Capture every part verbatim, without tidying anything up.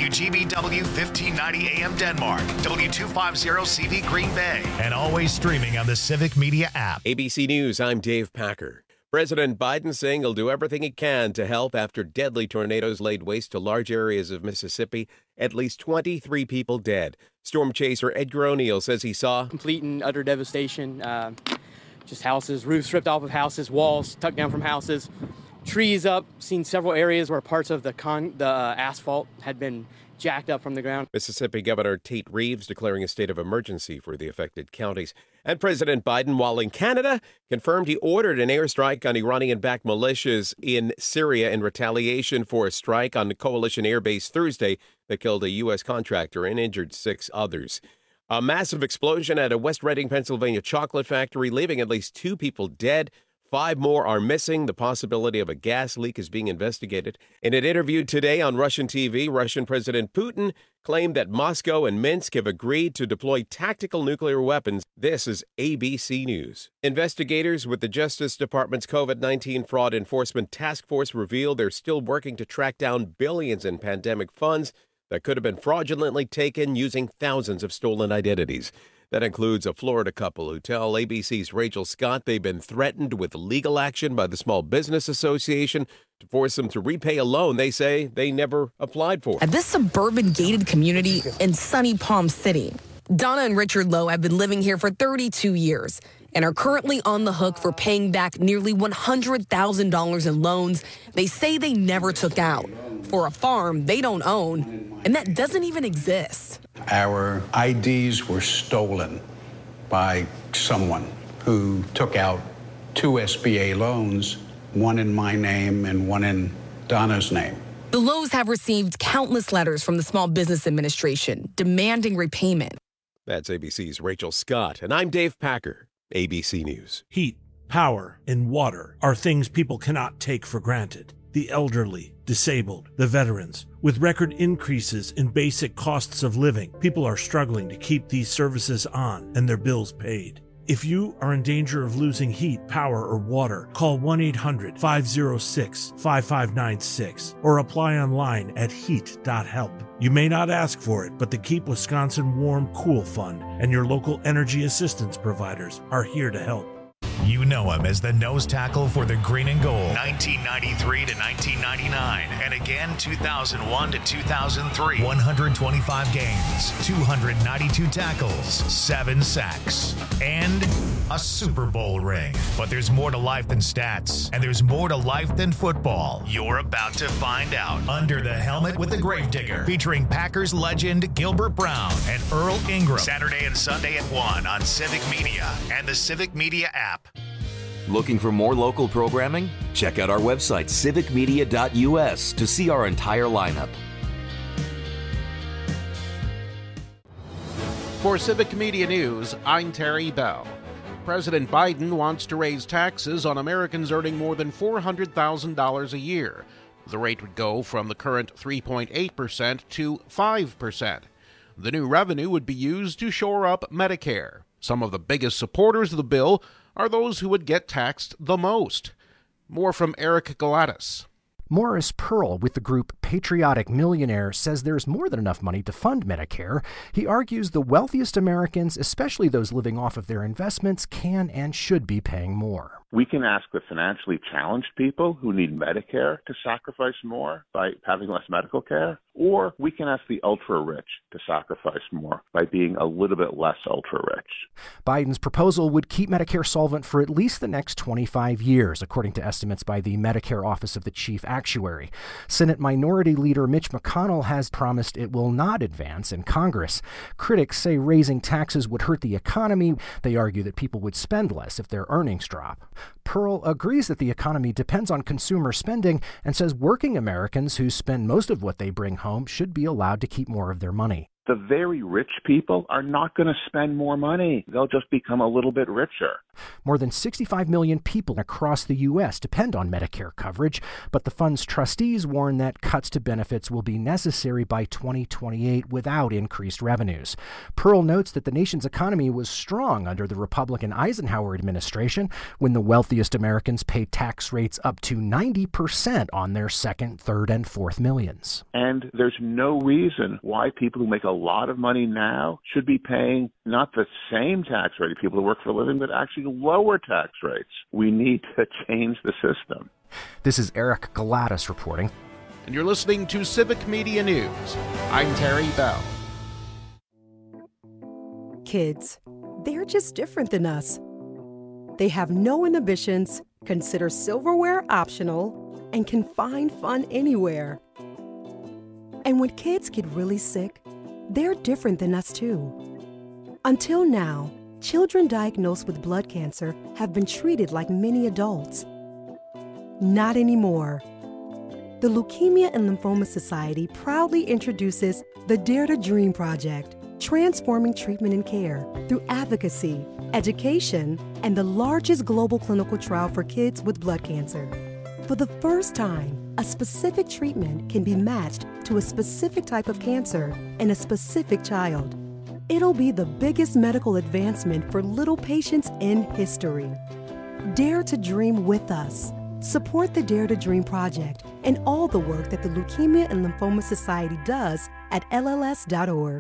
W G B W fifteen ninety A M Denmark, W two fifty C V Green Bay, and always streaming on the Civic Media app. A B C News, I'm Dave Packer. President Biden saying he'll do everything he can to help after deadly tornadoes laid waste to large areas of Mississippi. At least twenty-three people dead. Storm chaser Edgar O'Neill says he saw complete and utter devastation. Uh, just houses, roofs ripped off of houses, walls tucked down from houses, trees up. Seen several areas where parts of the con the uh, asphalt had been jacked up from the ground. Mississippi Governor Tate Reeves declaring a state of emergency for the affected counties. And President Biden, while in Canada, confirmed he ordered an airstrike on Iranian-backed militias in Syria in retaliation for a strike on the coalition airbase Thursday that killed a U S contractor and injured six others. A massive explosion at a West Reading, Pennsylvania chocolate factory, leaving at least two people dead. Five more are missing. The possibility of a gas leak is being investigated. In an interview today on Russian T V, Russian President Putin claimed that Moscow and Minsk have agreed to deploy tactical nuclear weapons. This is A B C News. Investigators with the Justice Department's COVID nineteen Fraud Enforcement Task Force revealed they're still working to track down billions in pandemic funds that could have been fraudulently taken using thousands of stolen identities. That includes a Florida couple who tell A B C's Rachel Scott they've been threatened with legal action by the Small Business Association to force them to repay a loan they say they never applied for. At this suburban gated community in sunny Palm City, Donna and Richard Lowe have been living here for thirty-two years and are currently on the hook for paying back nearly one hundred thousand dollars in loans they say they never took out for a farm they don't own and that doesn't even exist. Our I Ds were stolen by someone who took out two S B A loans, one in my name and one in Donna's name. The Lowe's have received countless letters from the Small Business Administration demanding repayment. That's A B C's Rachel Scott, and I'm Dave Packer, A B C News. Heat, power, and water are things people cannot take for granted. The elderly, disabled, the veterans. With record increases in basic costs of living, people are struggling to keep these services on and their bills paid. If you are in danger of losing heat, power, or water, call one eight hundred, five oh six, five five nine six or apply online at heat dot help. You may not ask for it, but the Keep Wisconsin Warm Cool Fund and your local energy assistance providers are here to help. You know him as the nose tackle for the Green and Gold, nineteen ninety-three to nineteen ninety-nine, and again two thousand one to two thousand three. one hundred twenty-five games, two hundred ninety-two tackles, seven sacks, and a Super Bowl ring. But there's more to life than stats, and there's more to life than football. You're about to find out. Under the Helmet with the Gravedigger, featuring Packers legend Gilbert Brown and Earl Ingram. Saturday and Sunday at one on Civic Media and the Civic Media app. Looking for more local programming? Check out our website, civic media dot U S, to see our entire lineup. For Civic Media News, I'm Terry Bell. President Biden wants to raise taxes on Americans earning more than four hundred thousand dollars a year. The rate would go from the current three point eight percent to five percent. The new revenue would be used to shore up Medicare. Some of the biggest supporters of the bill are those who would get taxed the most. More from Eric Galatis. Morris Pearl with the group Patriotic Millionaire says there's more than enough money to fund Medicare. He argues the wealthiest Americans, especially those living off of their investments, can and should be paying more. We can ask the financially challenged people who need Medicare to sacrifice more by having less medical care, or we can ask the ultra-rich to sacrifice more by being a little bit less ultra-rich. Biden's proposal would keep Medicare solvent for at least the next twenty-five years, according to estimates by the Medicare Office of the Chief Actuary. Senate Minority Leader Mitch McConnell has promised it will not advance in Congress. Critics say raising taxes would hurt the economy. They argue that people would spend less if their earnings drop. Pearl agrees that the economy depends on consumer spending and says working Americans who spend most of what they bring home should be allowed to keep more of their money. the very rich people are not going to spend more money. They'll just become a little bit richer. More than sixty-five million people across the U S depend on Medicare coverage, but the fund's trustees warn that cuts to benefits will be necessary by twenty twenty-eight without increased revenues. Pearl notes that the nation's economy was strong under the Republican Eisenhower administration, when the wealthiest Americans paid tax rates up to ninety percent on their second, third, and fourth millions. And there's no reason why people who make a lot of money now should be paying not the same tax rate of people who work for a living, but actually lower tax rates. We need to change the system. This is Eric Galatis reporting. And you're listening to Civic Media News. I'm Terry Bell. Kids, they're just different than us. They have no inhibitions, consider silverware optional, and can find fun anywhere. And when kids get really sick, they're different than us too. Until now, children diagnosed with blood cancer have been treated like many adults. Not anymore. The Leukemia and Lymphoma Society proudly introduces the Dare to Dream Project, transforming treatment and care through advocacy, education, and the largest global clinical trial for kids with blood cancer. For the first time, a specific treatment can be matched to a specific type of cancer in a specific child. It'll be the biggest medical advancement for little patients in history. Dare to dream with us. Support the Dare to Dream Project and all the work that the Leukemia and Lymphoma Society does at L L S dot org.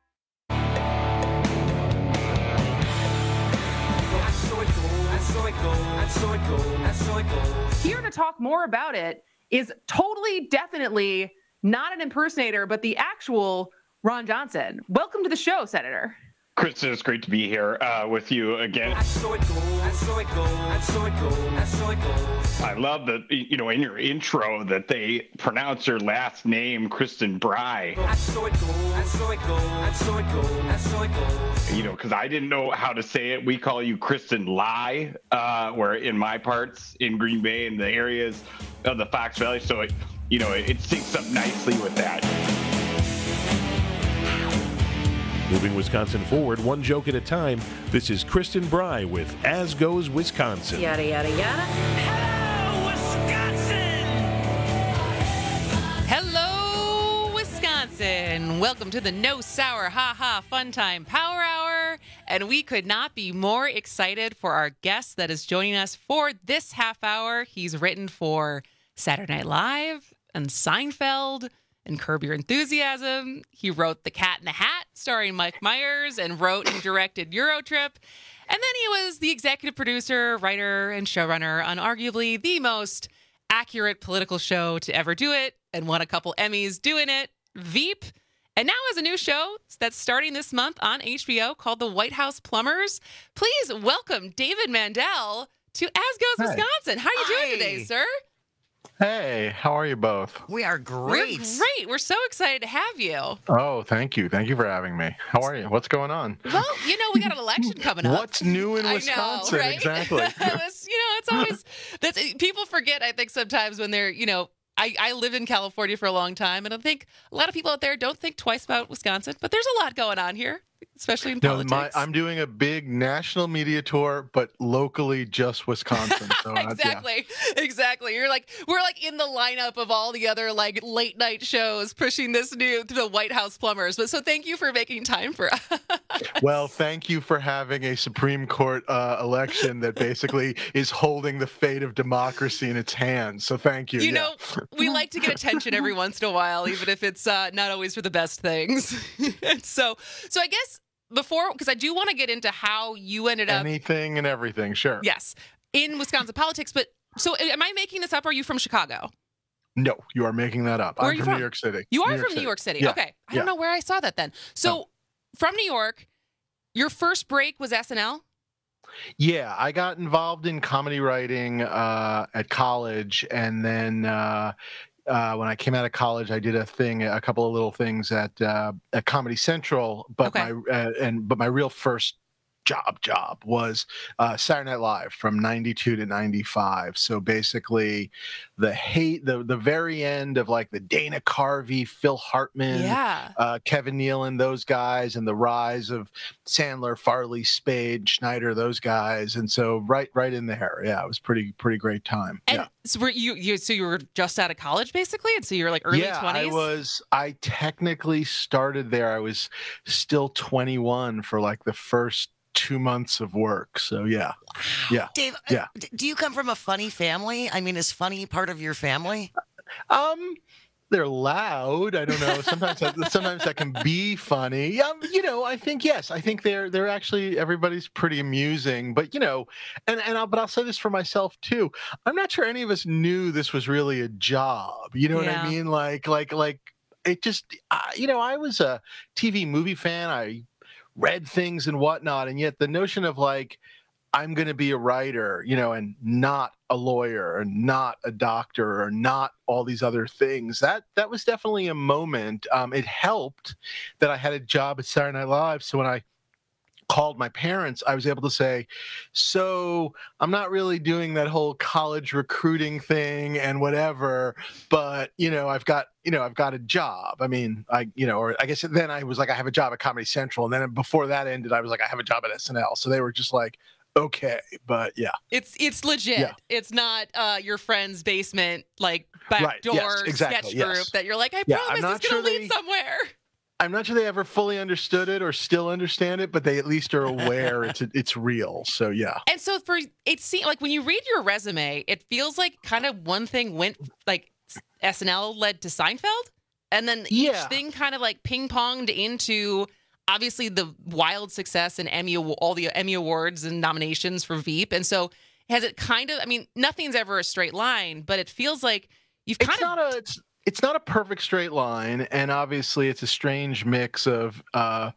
Here to talk more about it is totally, definitely not an impersonator, but the actual Ron Johnson. Welcome to the show, Senator. Kristen, it's great to be here uh, with you again. I love that, you know, in your intro that they pronounce your last name, Kristen Bry. You know, because I didn't know how to say it. We call you Kristen Lai, uh, where in my parts in Green Bay and the areas of the Fox Valley. So, it, you know, it, it syncs up nicely with that. Moving Wisconsin forward, one joke at a time. This is Kristen Bry with As Goes Wisconsin. Yada, yada, yada. Hello, Wisconsin! Hello, Wisconsin! Welcome to the No Sour Ha Ha Fun Time Power Hour. And we could not be more excited for our guest that is joining us for this half hour. He's written for Saturday Night Live and Seinfeld and Curb Your Enthusiasm. He wrote The Cat in the Hat, starring Mike Myers, and wrote and directed Eurotrip. And then he was the executive producer, writer, and showrunner on arguably the most accurate political show to ever do it, and won a couple Emmys doing it, Veep. And now has a new show that's starting this month on H B O called The White House Plumbers. Please welcome David Mandel to As Goes Hi. Wisconsin. How are you doing Hi. today, sir? Hey, how are you both? We are great. We're great. We're so excited to have you. Oh, thank you. Thank you for having me. How are you? What's going on? Well, you know, we got an election coming up. What's new in Wisconsin? I know, right? Exactly. It's, you know, it's always that's people forget, I think, sometimes when they're, you know, I, I lived in California for a long time, and I think a lot of people out there don't think twice about Wisconsin, but there's a lot going on here, especially in No, politics. my, I'm doing a big national media tour, but locally just Wisconsin. So exactly, yeah. exactly. You're like we're like in the lineup of all the other like late night shows pushing this new to the White House Plumbers. But so thank you for making time for us. Well, thank you for having a Supreme Court uh, election that basically is holding the fate of democracy in its hands. So thank you. You yeah. know, we like to get attention every once in a while, even if it's uh, not always for the best things. so, so I guess before, because I do want to get into how you ended up anything and everything. Sure. Yes, in Wisconsin politics. But so, am I making this up? Or are you from Chicago? No, you are making that up. Where I'm are you from, from New York City. You are New York from City. New York City. Yeah. Okay, I yeah. don't know where I saw that then. So, Oh. from New York, your first break was S N L. Yeah, I got involved in comedy writing uh, at college, and then uh, uh, when I came out of college, I did a thing, a couple of little things at uh, at Comedy Central. But Okay. my uh, and but my real first job job was uh, Saturday Night Live from ninety-two to ninety-five. So basically the hate, the the very end of like the Dana Carvey, Phil Hartman, Yeah. uh, Kevin Nealon, those guys, and the rise of Sandler, Farley, Spade, Schneider, those guys. And so right right in there. Yeah, it was pretty pretty great time. And yeah. so were you, you so you were just out of college basically, and so you were like early yeah, twenties. I was. I technically started there. I was still twenty-one for like the first two months of work. So yeah, yeah, Dave, yeah. uh, d- do you come from a funny family? I mean, is funny part of your family? Um, they're loud. I don't know. Sometimes that, sometimes that can be funny. Um, you know, I think yes. I think they're they're actually everybody's pretty amusing. But you know, and and I'll, but I'll say this for myself too. I'm not sure any of us knew this was really a job. You know what Yeah. I mean? Like like like it just. Uh, you know, I was a T V movie fan. I read things and whatnot, and yet the notion of like I'm going to be a writer, you know, and not a lawyer and not a doctor or not all these other things. That that was definitely a moment. Um, it helped that I had a job at Saturday Night Live. So when I called my parents, I was able to say, so I'm not really doing that whole college recruiting thing and whatever, but you know, I've got, you know, I've got a job. I mean, I, you know, or I guess then I was like, I have a job at Comedy Central. And then before that ended, I was like, I have a job at S N L. So they were just like, okay, but yeah. It's it's legit. Yeah. It's not uh, your friend's basement like Right, backdoor yes, exactly, sketch yes. group that you're like, I Yeah, promise I'm not it's gonna sure lead they- somewhere. I'm not sure they ever fully understood it or still understand it, but they at least are aware it's it's real. So yeah. And so for it seems like when you read your resume, it feels like kind of one thing went like S N L led to Seinfeld, and then each Yeah. thing kind of like ping ponged into obviously the wild success and Emmy all the Emmy awards and nominations for Veep. And so has it kind of? I mean, nothing's ever a straight line, but it feels like you've kind It's of. not a it's it's not a perfect straight line, and obviously it's a strange mix of uh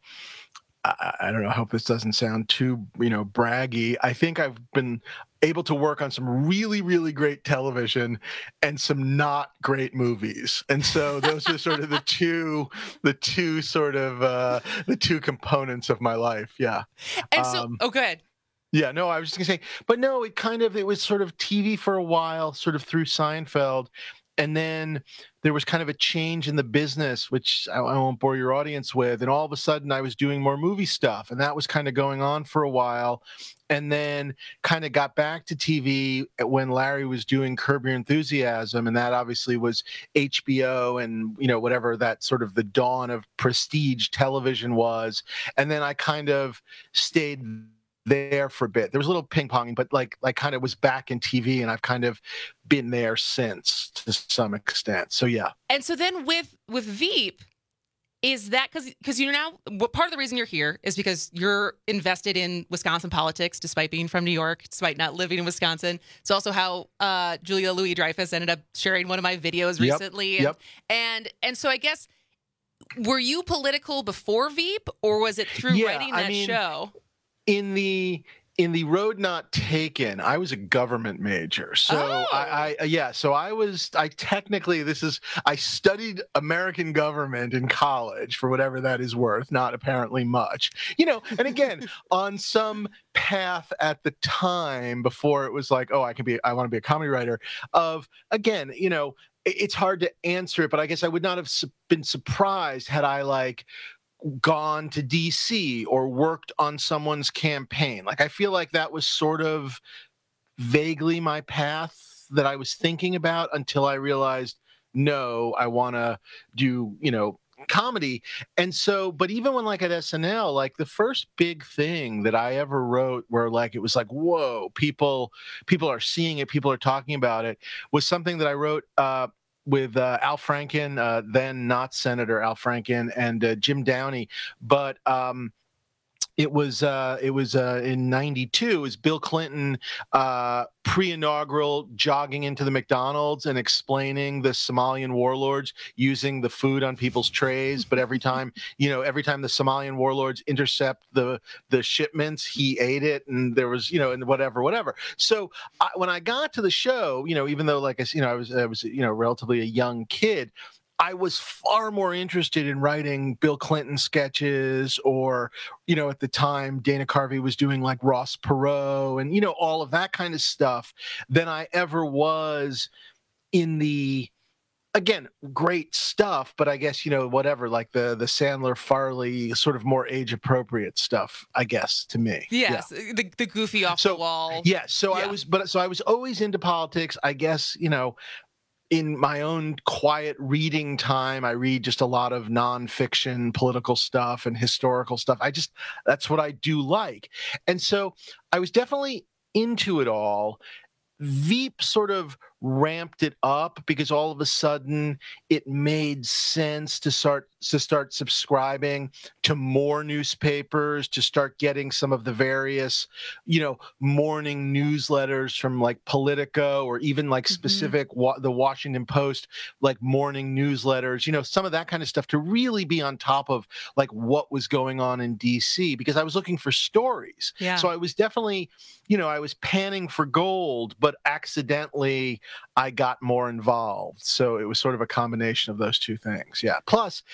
I, I don't know, I hope this doesn't sound too, you know, braggy. I think I've been able to work on some really, really great television and some not great movies. And so those are sort of the two, the two sort of, uh, the two components of my life. Yeah. And so, Um, oh, good. Yeah, no, I was just gonna say, but no, it kind of, it was sort of T V for a while, sort of through Seinfeld. And then there was kind of a change in the business, which I, I won't bore your audience with. And all of a sudden I was doing more movie stuff, and that was kind of going on for a while. And then kind of got back to T V when Larry was doing Curb Your Enthusiasm. And that obviously was H B O and, you know, whatever that sort of the dawn of prestige television was. And then I kind of stayed there for a bit. There was a little ping ponging, but like like kind of was back in T V, and I've kind of been there since to some extent. So yeah. And so then with with Veep, is that because because you're now what part of the reason you're here is because you're invested in Wisconsin politics, despite being from New York, despite not living in Wisconsin. It's also how uh, Julia Louis-Dreyfus ended up sharing one of my videos Yep, recently, and, yep. and and so I guess were you political before Veep, or was it through Yeah, writing I that mean, show? In the in the Road Not Taken, I was a government major. So Oh. I, I yeah, so I was I technically this is I studied American government in college for whatever that is worth, not apparently much. You know, and again, on some path at the time before it was like, oh, I can be I want to be a comedy writer of again, you know, it- it's hard to answer it, but I guess I would not have su- been surprised had I like gone to D C or worked on someone's campaign. Like I feel like that was sort of vaguely my path that I was thinking about until I realized, no, I want to do, you know, comedy. And so, but even when like at S N L, like the first big thing that I ever wrote where like it was like, whoa, people, people are seeing it, people are talking about it, was something that I wrote uh with uh, Al Franken, uh, then not Senator Al Franken, and uh, Jim Downey. But um, it was uh, it was uh, in ninety-two. It was Bill Clinton uh, pre-inaugural jogging into the McDonald's and explaining the Somalian warlords using the food on people's trays. But every time, you know, every time the Somalian warlords intercept the the shipments, he ate it, and there was, you know, and whatever, whatever. So I, when I got to the show, you know, even though like I, you know, I was I was you know relatively a young kid, I was far more interested in writing Bill Clinton sketches, or, you know, at the time Dana Carvey was doing like Ross Perot and, you know, all of that kind of stuff than I ever was in the, again, great stuff, but I guess, you know, whatever, like the the Sandler, Farley, sort of more age appropriate stuff, I guess, to me. Yes, Yeah. the, the goofy off So, the wall. Yes, so Yeah. I was, but so I was always into politics. I guess, you know, in my own quiet reading time, I read just a lot of nonfiction, political stuff and historical stuff. I just, that's what I do like. And so I was definitely into it all. Veep sort of ramped it up because all of a sudden it made sense to start to start subscribing to more newspapers, to start getting some of the various, you know, morning newsletters from like Politico, or even like specific wa- the Washington Post, like morning newsletters, you know, some of that kind of stuff, to really be on top of like what was going on in D C, because I was looking for stories. Yeah. So I was definitely, you know, I was panning for gold, but accidentally I got more involved. So it was sort of a combination of those two things. Yeah. Plus,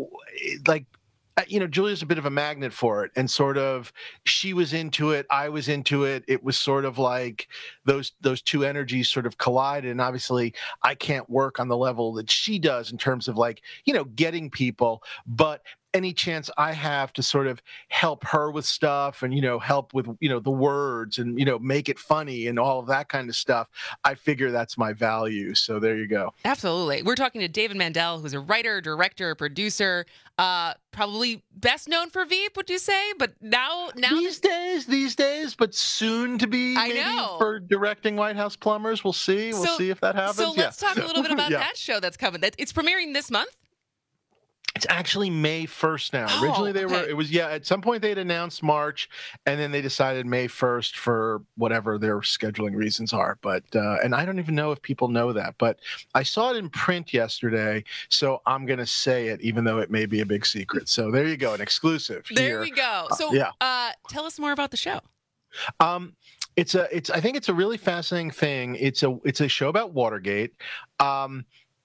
like, you know, Julia's a bit of a magnet for it, and sort of she was into it, I was into it. It was sort of like those those two energies sort of collided. And obviously I can't work on the level that she does in terms of like, you know, getting people, but any chance I have to sort of help her with stuff and, you know, help with, you know, the words and, you know, make it funny and all of that kind of stuff, I figure that's my value. So there you go. Absolutely. We're talking to David Mandel, who's a writer, director, producer, uh, probably best known for Veep, would you say? But now, now these days, these days, but soon to be I maybe know. for directing White House Plumbers. We'll see. We'll So- see if that happens. So let's Yeah. talk a little bit about Yeah. that show that's coming. That it's premiering this month. It's actually May first now. Oh, Originally they were, okay. it was, yeah, at some point they'd announced March, and then they decided May first for whatever their scheduling reasons are. But, uh, and I don't even know if people know that, but I saw it in print yesterday, so I'm going to say it, even though it may be a big secret. So there you go, an exclusive There here. we go. So, Uh, yeah. uh, tell us more about the show. Um, it's a, it's, I think it's a really fascinating thing. It's a, it's a show about Watergate. Um,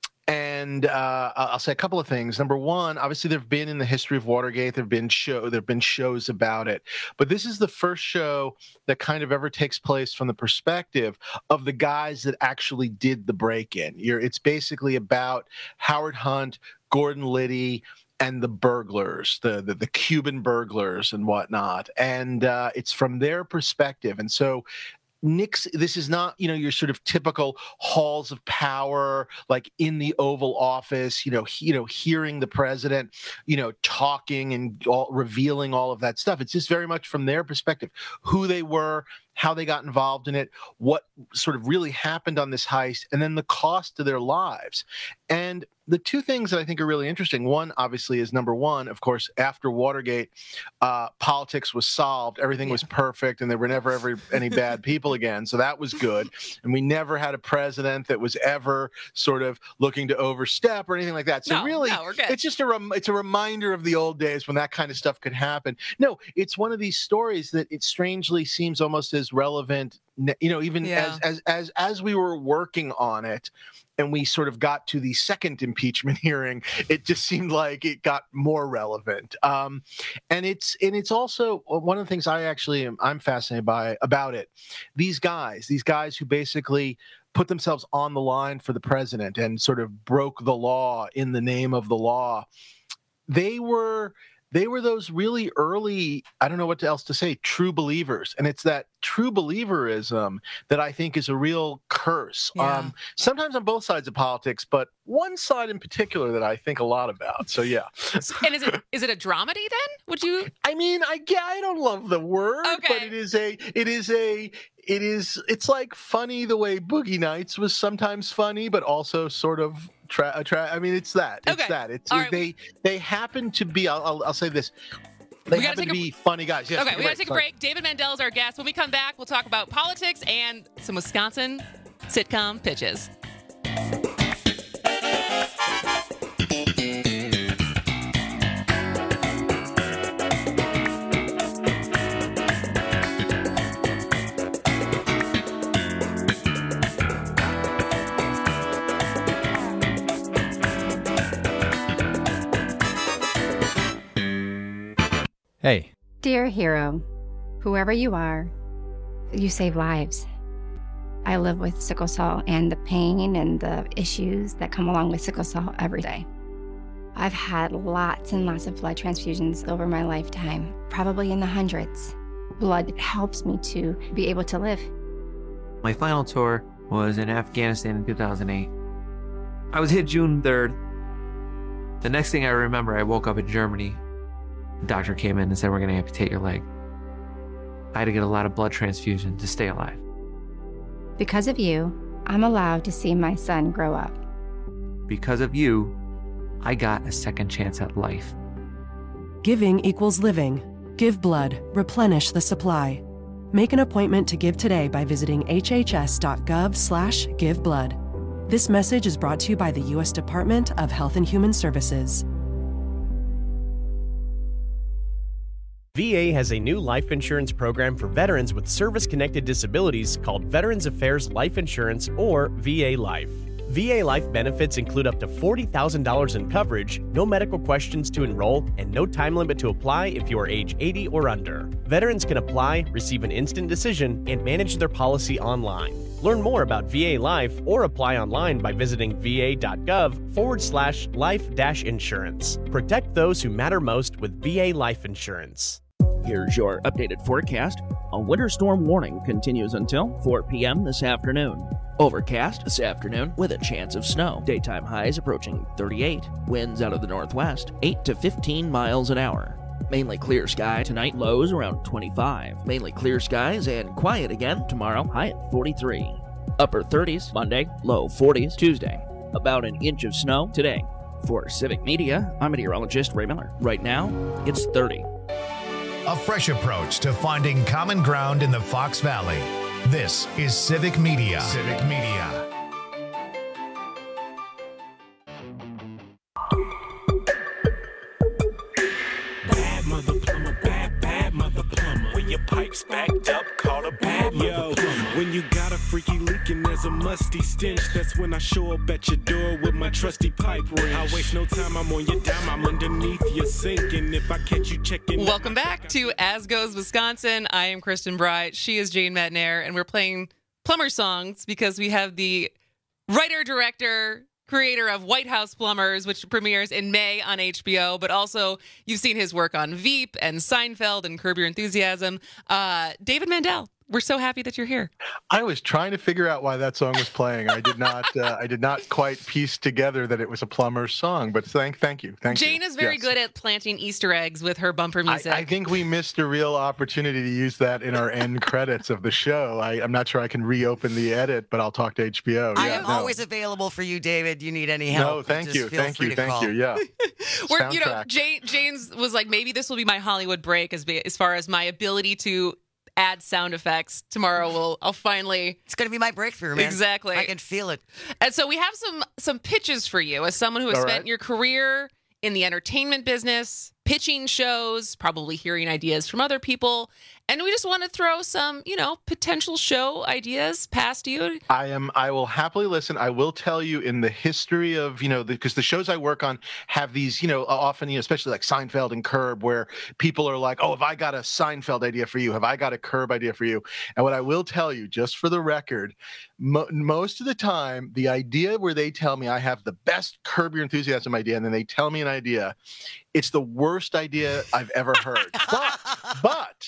And uh, I'll say a couple of things. Number one, obviously, there've been in the history of Watergate, there've been show, there've been shows about it, but this is the first show that kind of ever takes place from the perspective of the guys that actually did the break-in. You're, it's basically about Howard Hunt, Gordon Liddy, and the burglars, the, the the Cuban burglars and whatnot, and uh, it's from their perspective, and so. Nix, this is not, you know, your sort of typical halls of power, like in the Oval Office, you know, he, you know, hearing the president, you know, talking and all, revealing all of that stuff. It's just very much from their perspective, who they were, how they got involved in it, what sort of really happened on this heist, and then the cost to their lives. And the two things that I think are really interesting, one, obviously, is number one, of course, after Watergate, uh, politics was solved. Everything was perfect, and there were never ever any bad people again. So that was good. And we never had a president that was ever sort of looking to overstep or anything like that. So No, really, no, we're good. it's just a rem- it's a reminder of the old days when that kind of stuff could happen. No, it's one of these stories that it strangely seems almost as relevant, you know, even Yeah. as as as as we were working on it. And we sort of got to the second impeachment hearing, it just seemed like it got more relevant. Um, and it's and it's also one of the things I actually am I'm fascinated by about it. These guys, these guys who basically put themselves on the line for the president and sort of broke the law in the name of the law. They were they were those really early, I don't know what else to say, true believers. And it's that true believerism that I think is a real curse. Yeah. Um, sometimes on both sides of politics, but one side in particular that I think a lot about. So yeah. And is it is it a dramedy then? Would you? I mean, I yeah, I don't love the word, Okay. but it is a it is a it is it's like funny the way Boogie Nights was sometimes funny, but also sort of tra- tra- I mean, it's that. It's Okay. that. It's All right. they they happen to be. I'll I'll, I'll say this. They We gotta happen take to a- be funny guys. Yes, Okay, we gotta take a sorry. break. David Mandel is our guest. When we come back, we'll talk about politics and some Wisconsin sitcom pitches. Hey. Dear hero, whoever you are, you save lives. I live with sickle cell and the pain and the issues that come along with sickle cell every day. I've had lots and lots of blood transfusions over my lifetime, probably in the hundreds. Blood helps me to be able to live. My final tour was in Afghanistan in two thousand eight. I was hit June third. The next thing I remember, I woke up in Germany. The doctor came in and said, we're going to amputate your leg. I had to get a lot of blood transfusion to stay alive. Because of you, I'm allowed to see my son grow up. Because of you, I got a second chance at life. Giving equals living. Give blood. Replenish the supply. Make an appointment to give today by visiting hhs.gov slash give blood. This message is brought to you by the U S Department of Health and Human Services. V A has a new life insurance program for veterans with service-connected disabilities called Veterans Affairs Life Insurance, or V A Life. V A Life benefits include up to forty thousand dollars in coverage, no medical questions to enroll, and no time limit to apply if you are age eighty or under. Veterans can apply, receive an instant decision, and manage their policy online. Learn more about V A Life or apply online by visiting va.gov forward slash life dash insurance. Protect those who matter most with V A Life Insurance. Here's your updated forecast. A winter storm warning continues until four p.m. this afternoon. Overcast this afternoon with a chance of snow. Daytime highs approaching thirty-eight. Winds out of the northwest, eight to fifteen miles an hour. Mainly clear sky tonight, lows around twenty-five. Mainly clear skies and quiet again tomorrow, high at forty-three. Upper thirties Monday, low forties Tuesday. About an inch of snow today. For Civic Media, I'm meteorologist Ray Miller. Right now, it's thirty. A fresh approach to finding common ground in the Fox Valley. This is Civic Media. Civic Media. Bad mother plumber, bad, bad mother plumber. When your pipes backed up, call a bad mother plumber. When you got a freaky leak and there's a musty stench, that's when I show up at your door with my trusty pipe wrench. I waste no time, I'm on your dime, I'm underneath your sink, and if I catch you checking... Welcome back to As Goes Wisconsin. I am Kristen Bright. She is Jane Metnair, and we're playing plumber songs because we have the writer, director, creator of White House Plumbers, which premieres in May on H B O, but also you've seen his work on Veep and Seinfeld and Curb Your Enthusiasm. Uh, David Mandel, we're so happy that you're here. I was trying to figure out why that song was playing. I did not. Uh, I did not quite piece together that it was a plumber's song. But thank, thank you, thank Jane you. is very Yes. good at planting Easter eggs with her bumper music. I, I think we missed a real opportunity to use that in our end credits of the show. I, I'm not sure I can reopen the edit, but I'll talk to H B O. I Yeah, am no. always available for you, David. You need any help? No, thank just you, feel thank free you, to thank call. you. Yeah. Where, you know, Soundtrack. Jane, Jane's was like, maybe this will be my Hollywood break as, as far as my ability to add sound effects. Tomorrow will I'll finally It's going to be my breakthrough, man. Exactly. I can feel it. And so we have some some pitches for you as someone who has All spent right. your career in the entertainment business, pitching shows, probably hearing ideas from other people. And we just want to throw some, you know, potential show ideas past you. I am. I will happily listen. I will tell you in the history of, you know, because the, the shows I work on have these, you know, often, you know, especially like Seinfeld and Curb, where people are like, oh, have I got a Seinfeld idea for you? Have I got a Curb idea for you? And what I will tell you, just for the record, mo- most of the time, the idea where they tell me I have the best Curb Your Enthusiasm idea, and then they tell me an idea, it's the worst idea I've ever heard. but, but.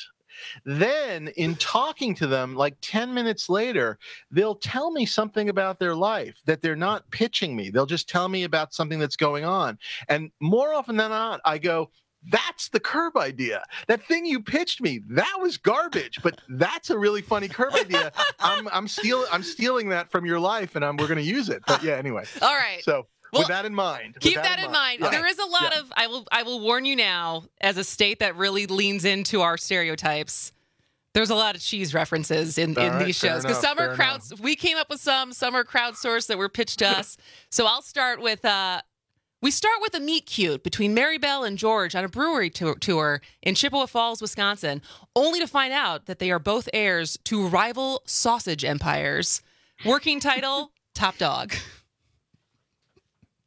Then, in talking to them, like ten minutes later, they'll tell me something about their life that they're not pitching me. They'll just tell me about something that's going on. And more often than not, I go, that's the Curb idea. That thing you pitched me, that was garbage, but that's a really funny Curb idea. I'm I'm stealing I'm stealing that from your life, and I'm we're going to use it. But yeah, anyway. All right. So Well, with that in mind, Keep with that in mind. Yeah. There is a lot Yeah. of I will I will warn you now, as a state that really leans into our stereotypes. There's a lot of cheese references in, All in right, these fair shows because enough, some are fair crowds. We came up with some. Some are crowdsourced that were pitched to us. So I'll start with. Uh, we start with a meet cute between Mary Bell and George on a brewery tour, tour in Chippewa Falls, Wisconsin, only to find out that they are both heirs to rival sausage empires. Working title: Top Dog.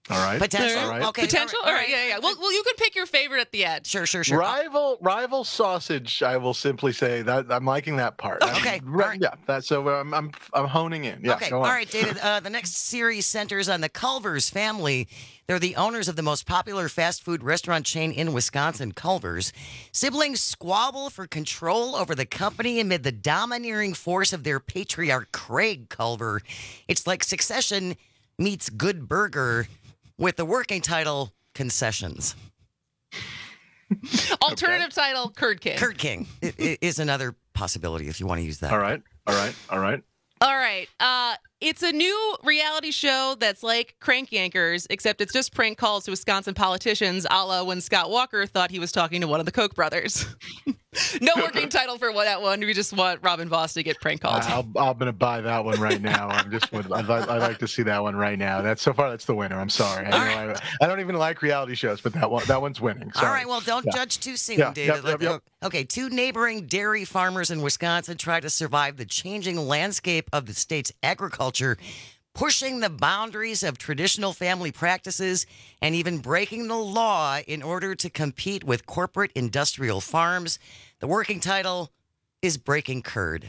All right. Potential. All right. Okay. Potential? All right. Yeah, yeah. Well, well, you can pick your favorite at the end. Sure, sure, sure. Rival, rival sausage. I will simply say that I'm liking that part. Okay. I'm, right. Yeah. That's so. I'm, I'm, I'm honing in. Yeah. Okay. Go All on. right, David. Uh, the next series centers on the Culver's family. They're the owners of the most popular fast food restaurant chain in Wisconsin, Culver's. Siblings squabble for control over the company amid the domineering force of their patriarch, Craig Culver. It's like Succession meets Good Burger, with the working title, Concessions. Alternative okay. title, Curd King. Curd King it, it is another possibility if you want to use that. All right. All right. All right. All right. Uh, it's a new reality show that's like Crank Yankers, except it's just prank calls to Wisconsin politicians, a la when Scott Walker thought he was talking to one of the Koch brothers. No working title for that one. We just want Robin Voss to get prank called. I'll, I'm going to buy that one right now. I'm just would, I'd, I'd like to see that one right now. That's so far. That's the winner. I'm sorry. I, know right. I, I don't even like reality shows, but that one that one's winning. Sorry. All right. Well, don't yeah. judge too soon, yeah. David. Yep, yep, yep. Okay. Two neighboring dairy farmers in Wisconsin try to survive the changing landscape of the state's agriculture, pushing the boundaries of traditional family practices and even breaking the law in order to compete with corporate industrial farms. The working title is Breaking Curd.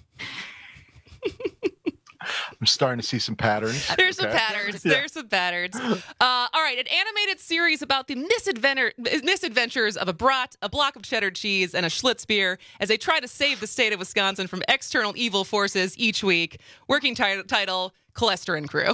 I'm starting to see some patterns. There's okay. some patterns. Yeah. There's some patterns. Uh, all right, an animated series about the misadventure, misadventures of a brat, a block of cheddar cheese, and a Schlitz beer as they try to save the state of Wisconsin from external evil forces each week. Working t- title, Cholesterol Crew.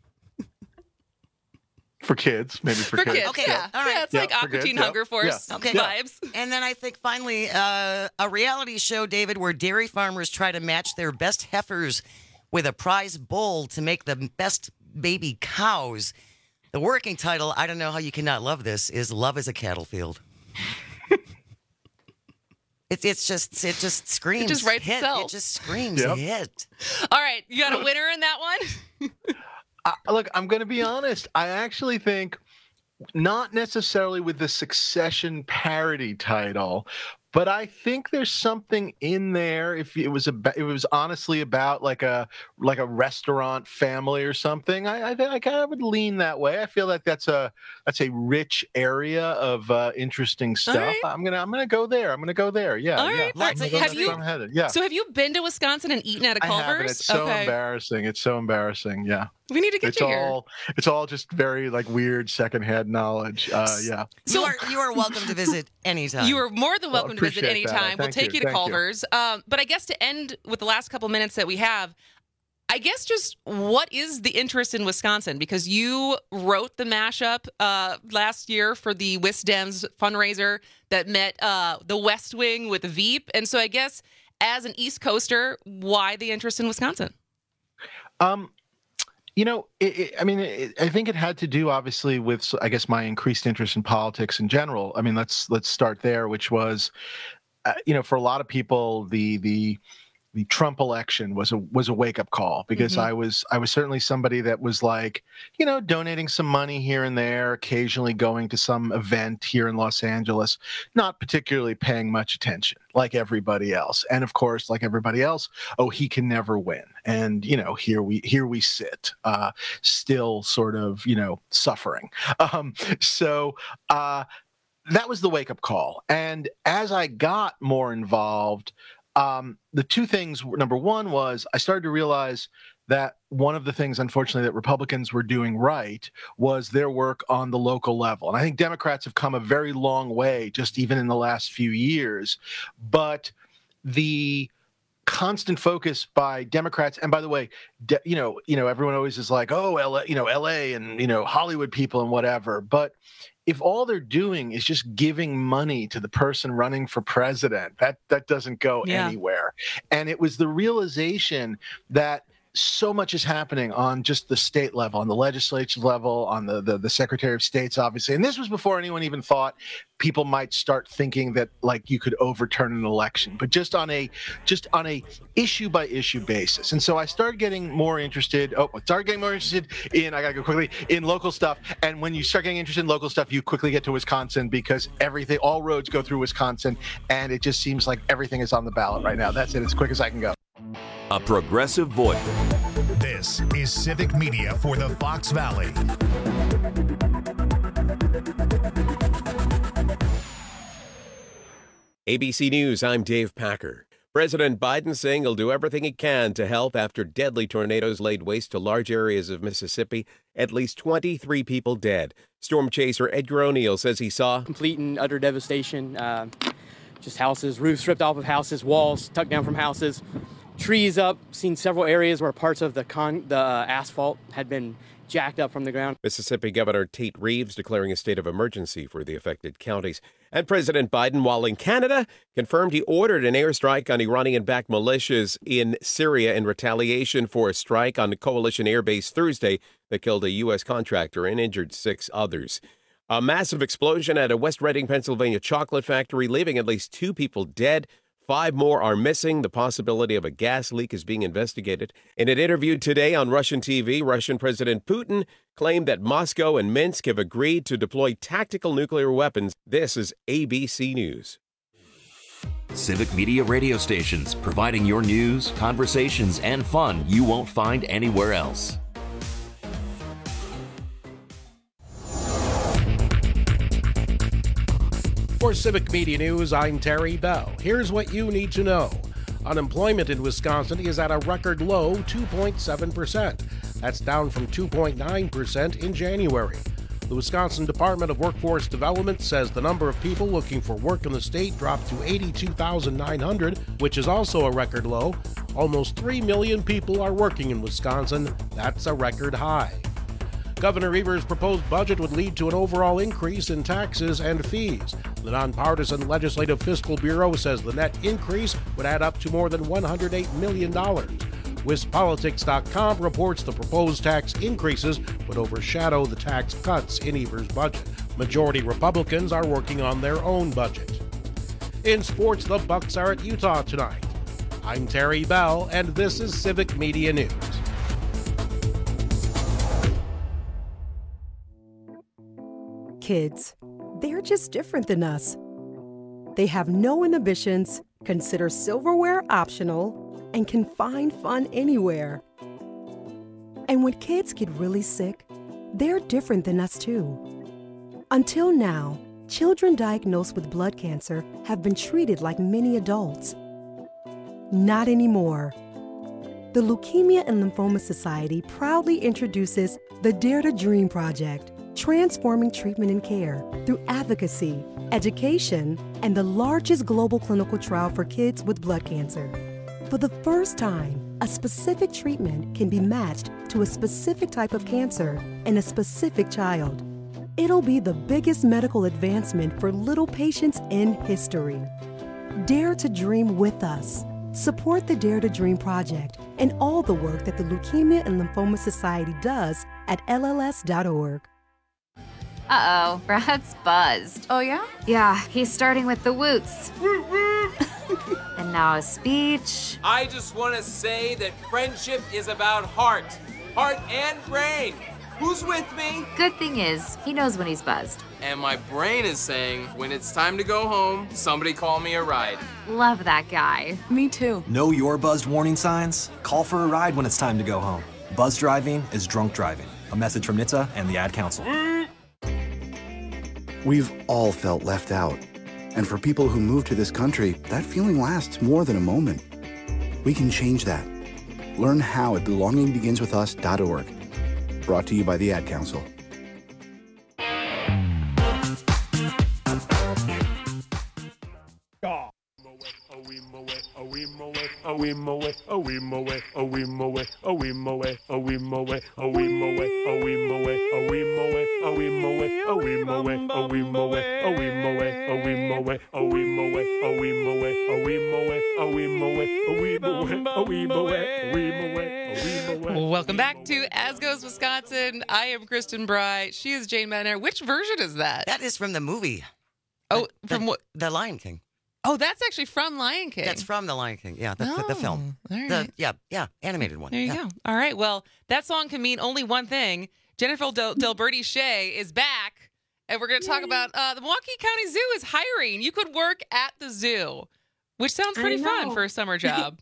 For kids, maybe for, for kids. kids. Okay, yeah. all right. Yeah, it's yeah, like Aqua Teen Hunger Force yeah. Okay. vibes. And then I think finally, uh, a reality show, David, where dairy farmers try to match their best heifers with a prize bull to make the best baby cows. The working title, I don't know how you cannot love this, is Love is a Cattle Field. It's it's just it just screams. It just writes hit. itself. It just screams Yep. hit. All right, you got a winner in that one? Uh, look, I'm going to be honest. I actually think not necessarily with the Succession parody title, but I think there's something in there. If it was about, it was honestly about like a like a restaurant family or something. I I, I kind of would lean that way. I feel like that's a that's a rich area of uh, interesting stuff. Right. I'm gonna I'm gonna go there. I'm gonna go there. Yeah. All yeah. right. I'm Let's, gonna go have that's you, where I'm headed. Yeah. So have you been to Wisconsin and eaten at a I Culver's? haven't. It's so okay. embarrassing. It's so embarrassing. Yeah. We need to get it's you all here. it's all just very like weird secondhand knowledge. Uh, yeah. You are you are welcome to visit anytime. You are more than welcome Well, to visit appreciate that. anytime. We'll Thank take you. you, to Thank you. Culver's. Um, but I guess to end with the last couple minutes that we have, I guess just what is the interest in Wisconsin? Because you wrote the mashup uh, last year for the Wisdems fundraiser that met uh, the West Wing with Veep. And so I guess as an East Coaster, why the interest in Wisconsin? Um, you know, it, it, I mean, it, I think it had to do obviously with, I guess, my increased interest in politics in general. I mean, let's let's start there, which was, uh, you know, for a lot of people, the the the Trump election was a was a wake up call because Mm-hmm. I was I was certainly somebody that was like, you know, donating some money here and there, occasionally going to some event here in Los Angeles, not particularly paying much attention like everybody else. And of course, like everybody else, oh, he can never win. And, you know, here we here we sit, uh, still sort of, you know, suffering. Um, so uh, that was the wake up call. And as I got more involved, Um, the two things, number one was I started to realize that one of the things, unfortunately, that Republicans were doing right was their work on the local level. And I think Democrats have come a very long way, just even in the last few years. But the constant focus by Democrats, and by the way, de- you know, you know, everyone always is like, oh, L A, you know, L A and, you know, Hollywood people and whatever. But if all they're doing is just giving money to the person running for president, that that doesn't go Yeah. anywhere. And it was the realization that so much is happening on just the state level, on the legislature level, on the, the the Secretary of State's, obviously. And this was before anyone even thought people might start thinking that like you could overturn an election, but just on a just on a issue by issue basis. And so I started getting more interested. Oh, I started getting more interested in, I gotta go quickly, in local stuff. And when you start getting interested in local stuff, you quickly get to Wisconsin because everything, all roads go through Wisconsin. And it just seems like everything is on the ballot right now. That's it, as quick as I can go. a Progressive voice. This is Civic Media for the Fox Valley. A B C News, I'm Dave Packer. President Biden saying he'll do everything he can to help after deadly tornadoes laid waste to large areas of Mississippi. At least twenty-three people dead. Storm chaser Edgar O'Neill says he saw complete and utter devastation. Uh, just houses, roofs ripped off of houses, walls tucked down from houses, trees up. Seen several areas where parts of the con the uh, asphalt had been jacked up from the ground. Mississippi Governor Tate Reeves declaring a state of emergency for the affected counties. And President Biden, while in Canada, confirmed he ordered an airstrike on Iranian-backed militias in Syria in retaliation for a strike on the coalition airbase Thursday that killed a U S contractor and injured six others. A massive explosion at a West Reading, Pennsylvania chocolate factory, leaving at least two people dead. Five more are missing. The possibility of a gas leak is being investigated. In an interview today on Russian T V, Russian President Putin claimed that Moscow and Minsk have agreed to deploy tactical nuclear weapons. This is A B C News. Civic Media radio stations, providing your news, conversations, and fun you won't find anywhere else. For Civic Media News, I'm Terry Bell. Here's what you need to know. Unemployment in Wisconsin is at a record low two point seven percent. That's down from two point nine percent in January. The Wisconsin Department of Workforce Development says the number of people looking for work in the state dropped to eighty-two thousand nine hundred, which is also a record low. Almost three million people are working in Wisconsin. That's a record high. Governor Evers' proposed budget would lead to an overall increase in taxes and fees. The nonpartisan Legislative Fiscal Bureau says the net increase would add up to more than one hundred eight million dollars. WisPolitics dot com reports the proposed tax increases would overshadow the tax cuts in Evers' budget. Majority Republicans are working on their own budget. In sports, the Bucks are at Utah tonight. I'm Terry Bell, and this is Civic Media News. Kids, they're just different than us. They have no inhibitions, consider silverware optional, and can find fun anywhere. And when kids get really sick, they're different than us too. Until now, children diagnosed with blood cancer have been treated like many adults. Not anymore. The Leukemia and Lymphoma Society proudly introduces the Dare to Dream Project, transforming treatment and care through advocacy, education, and the largest global clinical trial for kids with blood cancer. For the first time, a specific treatment can be matched to a specific type of cancer in a specific child. It'll be the biggest medical advancement for little patients in history. Dare to dream with us. Support the Dare to Dream Project and all the work that the Leukemia and Lymphoma Society does at L L S dot org. Uh-oh, Brad's buzzed. Oh, yeah? Yeah, he's starting with the woots. And now a speech. I just want to say that friendship is about heart. Heart and brain. Who's with me? Good thing is, he knows when he's buzzed. And my brain is saying, when it's time to go home, somebody call me a ride. Love that guy. Me too. Know your buzzed warning signs? Call for a ride when it's time to go home. Buzz driving is drunk driving. A message from N H T S A and the Ad Council. We've all felt left out. And for people who move to this country, that feeling lasts more than a moment. We can change that. Learn how at belonging begins with us dot org. Brought to you by the Ad Council. Welcome back to As Goes Wisconsin. I am Kristen Bry. She is Jane Benner. Which version is that? That is from the movie. Oh, the, from what? The Lion King. Oh, that's actually from Lion King. That's from The Lion King. Yeah, the, oh, the film. All right. The, yeah, yeah, animated one. There you yeah. go. All right. Well, that song can mean only one thing. Jennifer Del, Delberti Shea is back, and we're going to talk about uh, the Milwaukee County Zoo is hiring. You could work at the zoo, which sounds pretty fun for a summer job.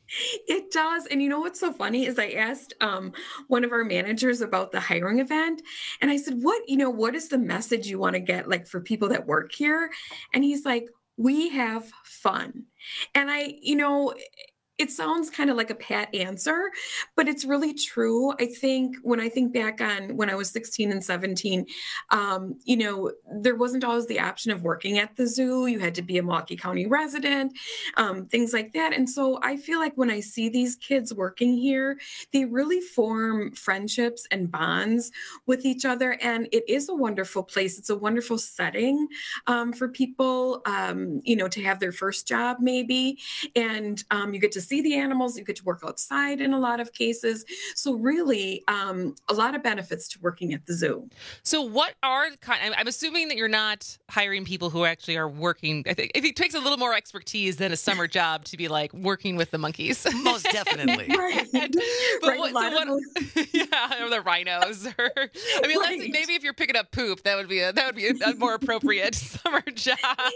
It does. And you know what's so funny is I asked um, one of our managers about the hiring event, and I said, what, you know, what is the message you want to get like for people that work here? And he's like, we have fun. And I, you know, it sounds kind of like a pat answer, but it's really true. I think when I think back on when I was sixteen and seventeen, um, you know, there wasn't always the option of working at the zoo. You had to be a Milwaukee County resident, um, things like that. And so I feel like when I see these kids working here, they really form friendships and bonds with each other. And it is a wonderful place. It's a wonderful setting um, for people, um, you know, to have their first job maybe. And um, you get to see the animals, you get to work outside in a lot of cases. So really um, a lot of benefits to working at the zoo. So what are the kind, I'm assuming that you're not hiring people who actually are working. I think it takes a little more expertise than a summer job to be like working with the monkeys. Most definitely. Right. But Right, what, a lot so of what, yeah, or the rhinos. Or, I mean, Right. unless, maybe if you're picking up poop, that would be a, that would be a, a more appropriate summer job.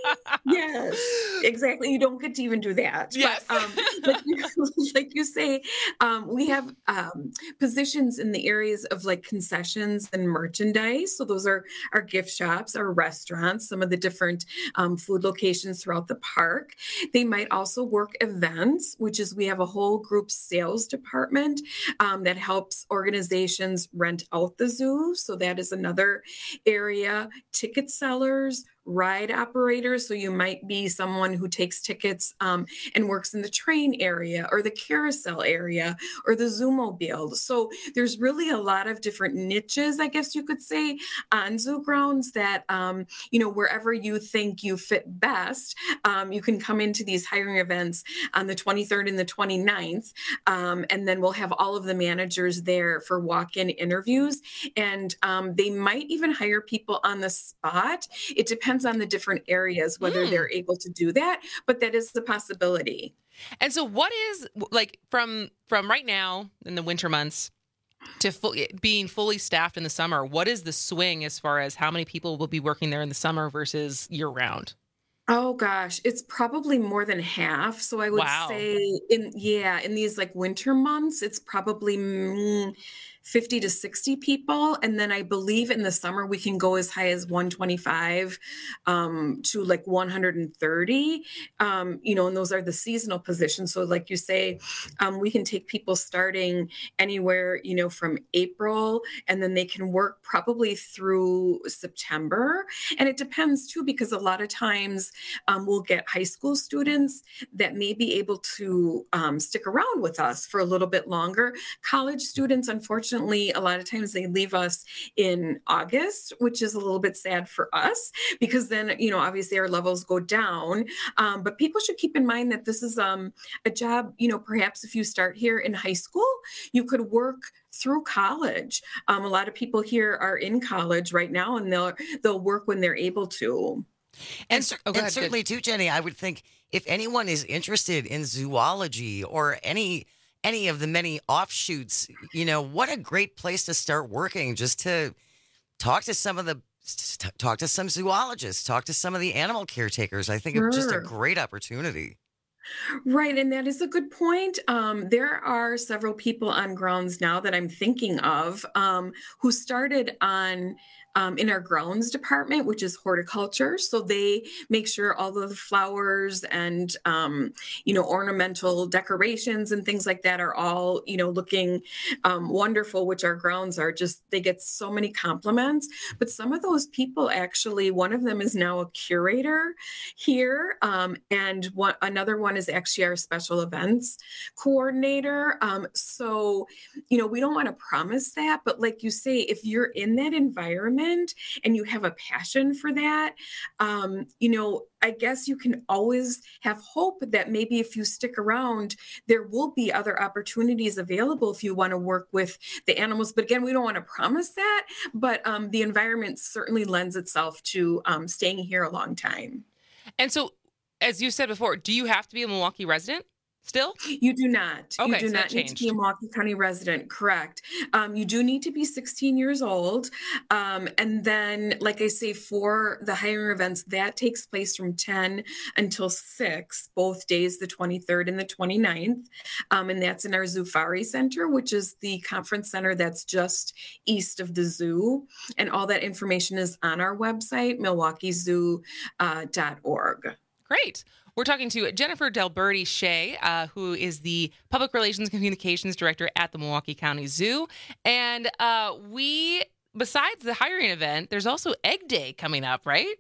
Yes, exactly. You don't get to even do that. Yes. But, um, like, you, like you say, um, we have um, positions in the areas of like concessions and merchandise. So those are our gift shops, our restaurants, some of the different um, food locations throughout the park. They might also work events, which is we have a whole group sales department um, that helps organizations rent out the zoo. So that is another area. Ticket sellers, ride operators. So you might be someone who takes tickets um, and works in the train area or the carousel area or the Zoomobile. So there's really a lot of different niches, I guess you could say, on zoo grounds that, um, you know, wherever you think you fit best, um, you can come into these hiring events on the twenty-third and the twenty-ninth. Um, and then we'll have all of the managers there for walk-in interviews. And um, they might even hire people on the spot. It depends on the different areas, whether Mm. they're able to do that, but that is the possibility. And so what is like from from right now in the winter months to full, being fully staffed in the summer, what is the swing as far as how many people will be working there in the summer versus year round? Oh gosh, it's probably more than half. So I would Wow. say in, yeah, in these like winter months, it's probably mm, fifty to sixty people. And then I believe in the summer, we can go as high as one twenty-five um, to like one hundred thirty, um, you know, and those are the seasonal positions. So like you say, um, we can take people starting anywhere, you know, from April, and then they can work probably through September. And it depends too, because a lot of times um, we'll get high school students that may be able to um, stick around with us for a little bit longer. College students, unfortunately, a lot of times they leave us in August, which is a little bit sad for us because then, you know, obviously our levels go down. Um, but people should keep in mind that this is um, a job, you know, perhaps if you start here in high school, you could work through college. Um, a lot of people here are in college right now, and they'll they'll work when they're able to. And, cer- oh, go and ahead, certainly, too, Jenny, I would think if anyone is interested in zoology or any any of the many offshoots, you know, what a great place to start working, just to talk to some of the talk to some zoologists, talk to some of the animal caretakers. I think it's just a Sure. great opportunity. Right, and that is a good point. Um, there are several people on grounds now that I'm thinking of um, who started on um, in our grounds department, which is horticulture. So they make sure all of the flowers and um, you know ornamental decorations and things like that are all you know looking um, wonderful. Which our grounds are just they get so many compliments. But some of those people actually, one of them is now a curator here, um, and one another one is actually our special events coordinator. Um, so, you know, we don't want to promise that, but like you say, if you're in that environment and you have a passion for that, um, you know, I guess you can always have hope that maybe if you stick around, there will be other opportunities available if you want to work with the animals. But again, we don't want to promise that, but um, the environment certainly lends itself to um, staying here a long time. And so, as you said before, do you have to be a Milwaukee resident? Still? You do not. Okay, you do so that not need to be a changed. Milwaukee County resident. Correct. Um, you do need to be sixteen years old. Um, and then, like I say, for the hiring events, that takes place from ten until six, both days, the twenty-third and the twenty-ninth. Um, and that's in our Zufari Center, which is the conference center that's just east of the zoo. And all that information is on our website, milwaukee zoo dot org. Great. We're talking to Jennifer Delberti Shea, uh, who is the Public Relations and Communications Director at the Milwaukee County Zoo. And uh, we, besides the hiring event, there's also Egg Day coming up, right?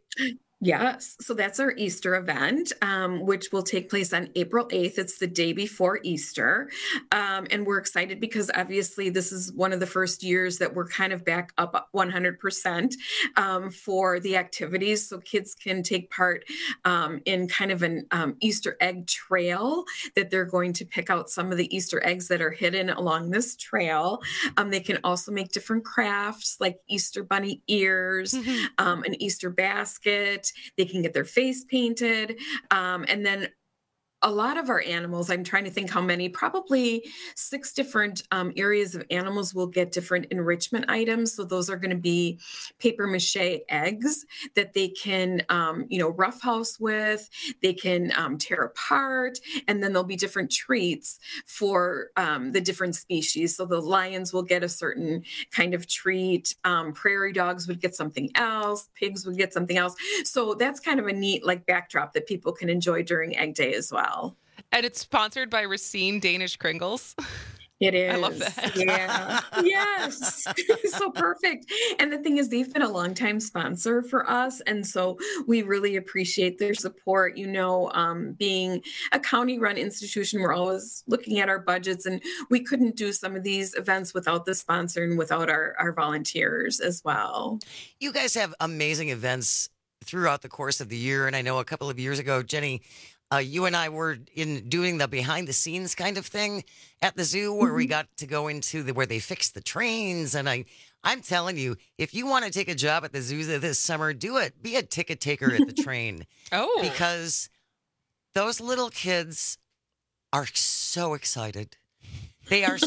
Yes. So that's our Easter event, um, which will take place on April eighth. It's the day before Easter. Um, and we're excited because obviously this is one of the first years that we're kind of back up one hundred percent um, for the activities. So kids can take part um, in kind of an um, Easter egg trail that they're going to pick out some of the Easter eggs that are hidden along this trail. Um, they can also make different crafts like Easter bunny ears, um, an Easter basket. They can get their face painted. Um, and then a lot of our animals, I'm trying to think how many, probably six different um, areas of animals will get different enrichment items. So those are going to be paper mache eggs that they can, um, you know, roughhouse with, they can um, tear apart, and then there'll be different treats for um, the different species. So the lions will get a certain kind of treat, um, prairie dogs would get something else, pigs would get something else. So that's kind of a neat like backdrop that people can enjoy during Egg Day as well. And it's sponsored by Racine Danish Kringles. It is. I love that. Yeah. Yes. So perfect. And the thing is, they've been a longtime sponsor for us. And so we really appreciate their support. You know, um, being a county run institution, we're always looking at our budgets, and we couldn't do some of these events without the sponsor and without our, our volunteers as well. You guys have amazing events throughout the course of the year. And I know a couple of years ago, Jenny, Uh, you and I were in doing the behind the scenes kind of thing at the zoo where mm-hmm. we got to go into the, where they fix the trains. And I, I'm telling you, if you want to take a job at the zoo this summer, do it. Be a ticket taker at the train. Oh, because those little kids are so excited. They are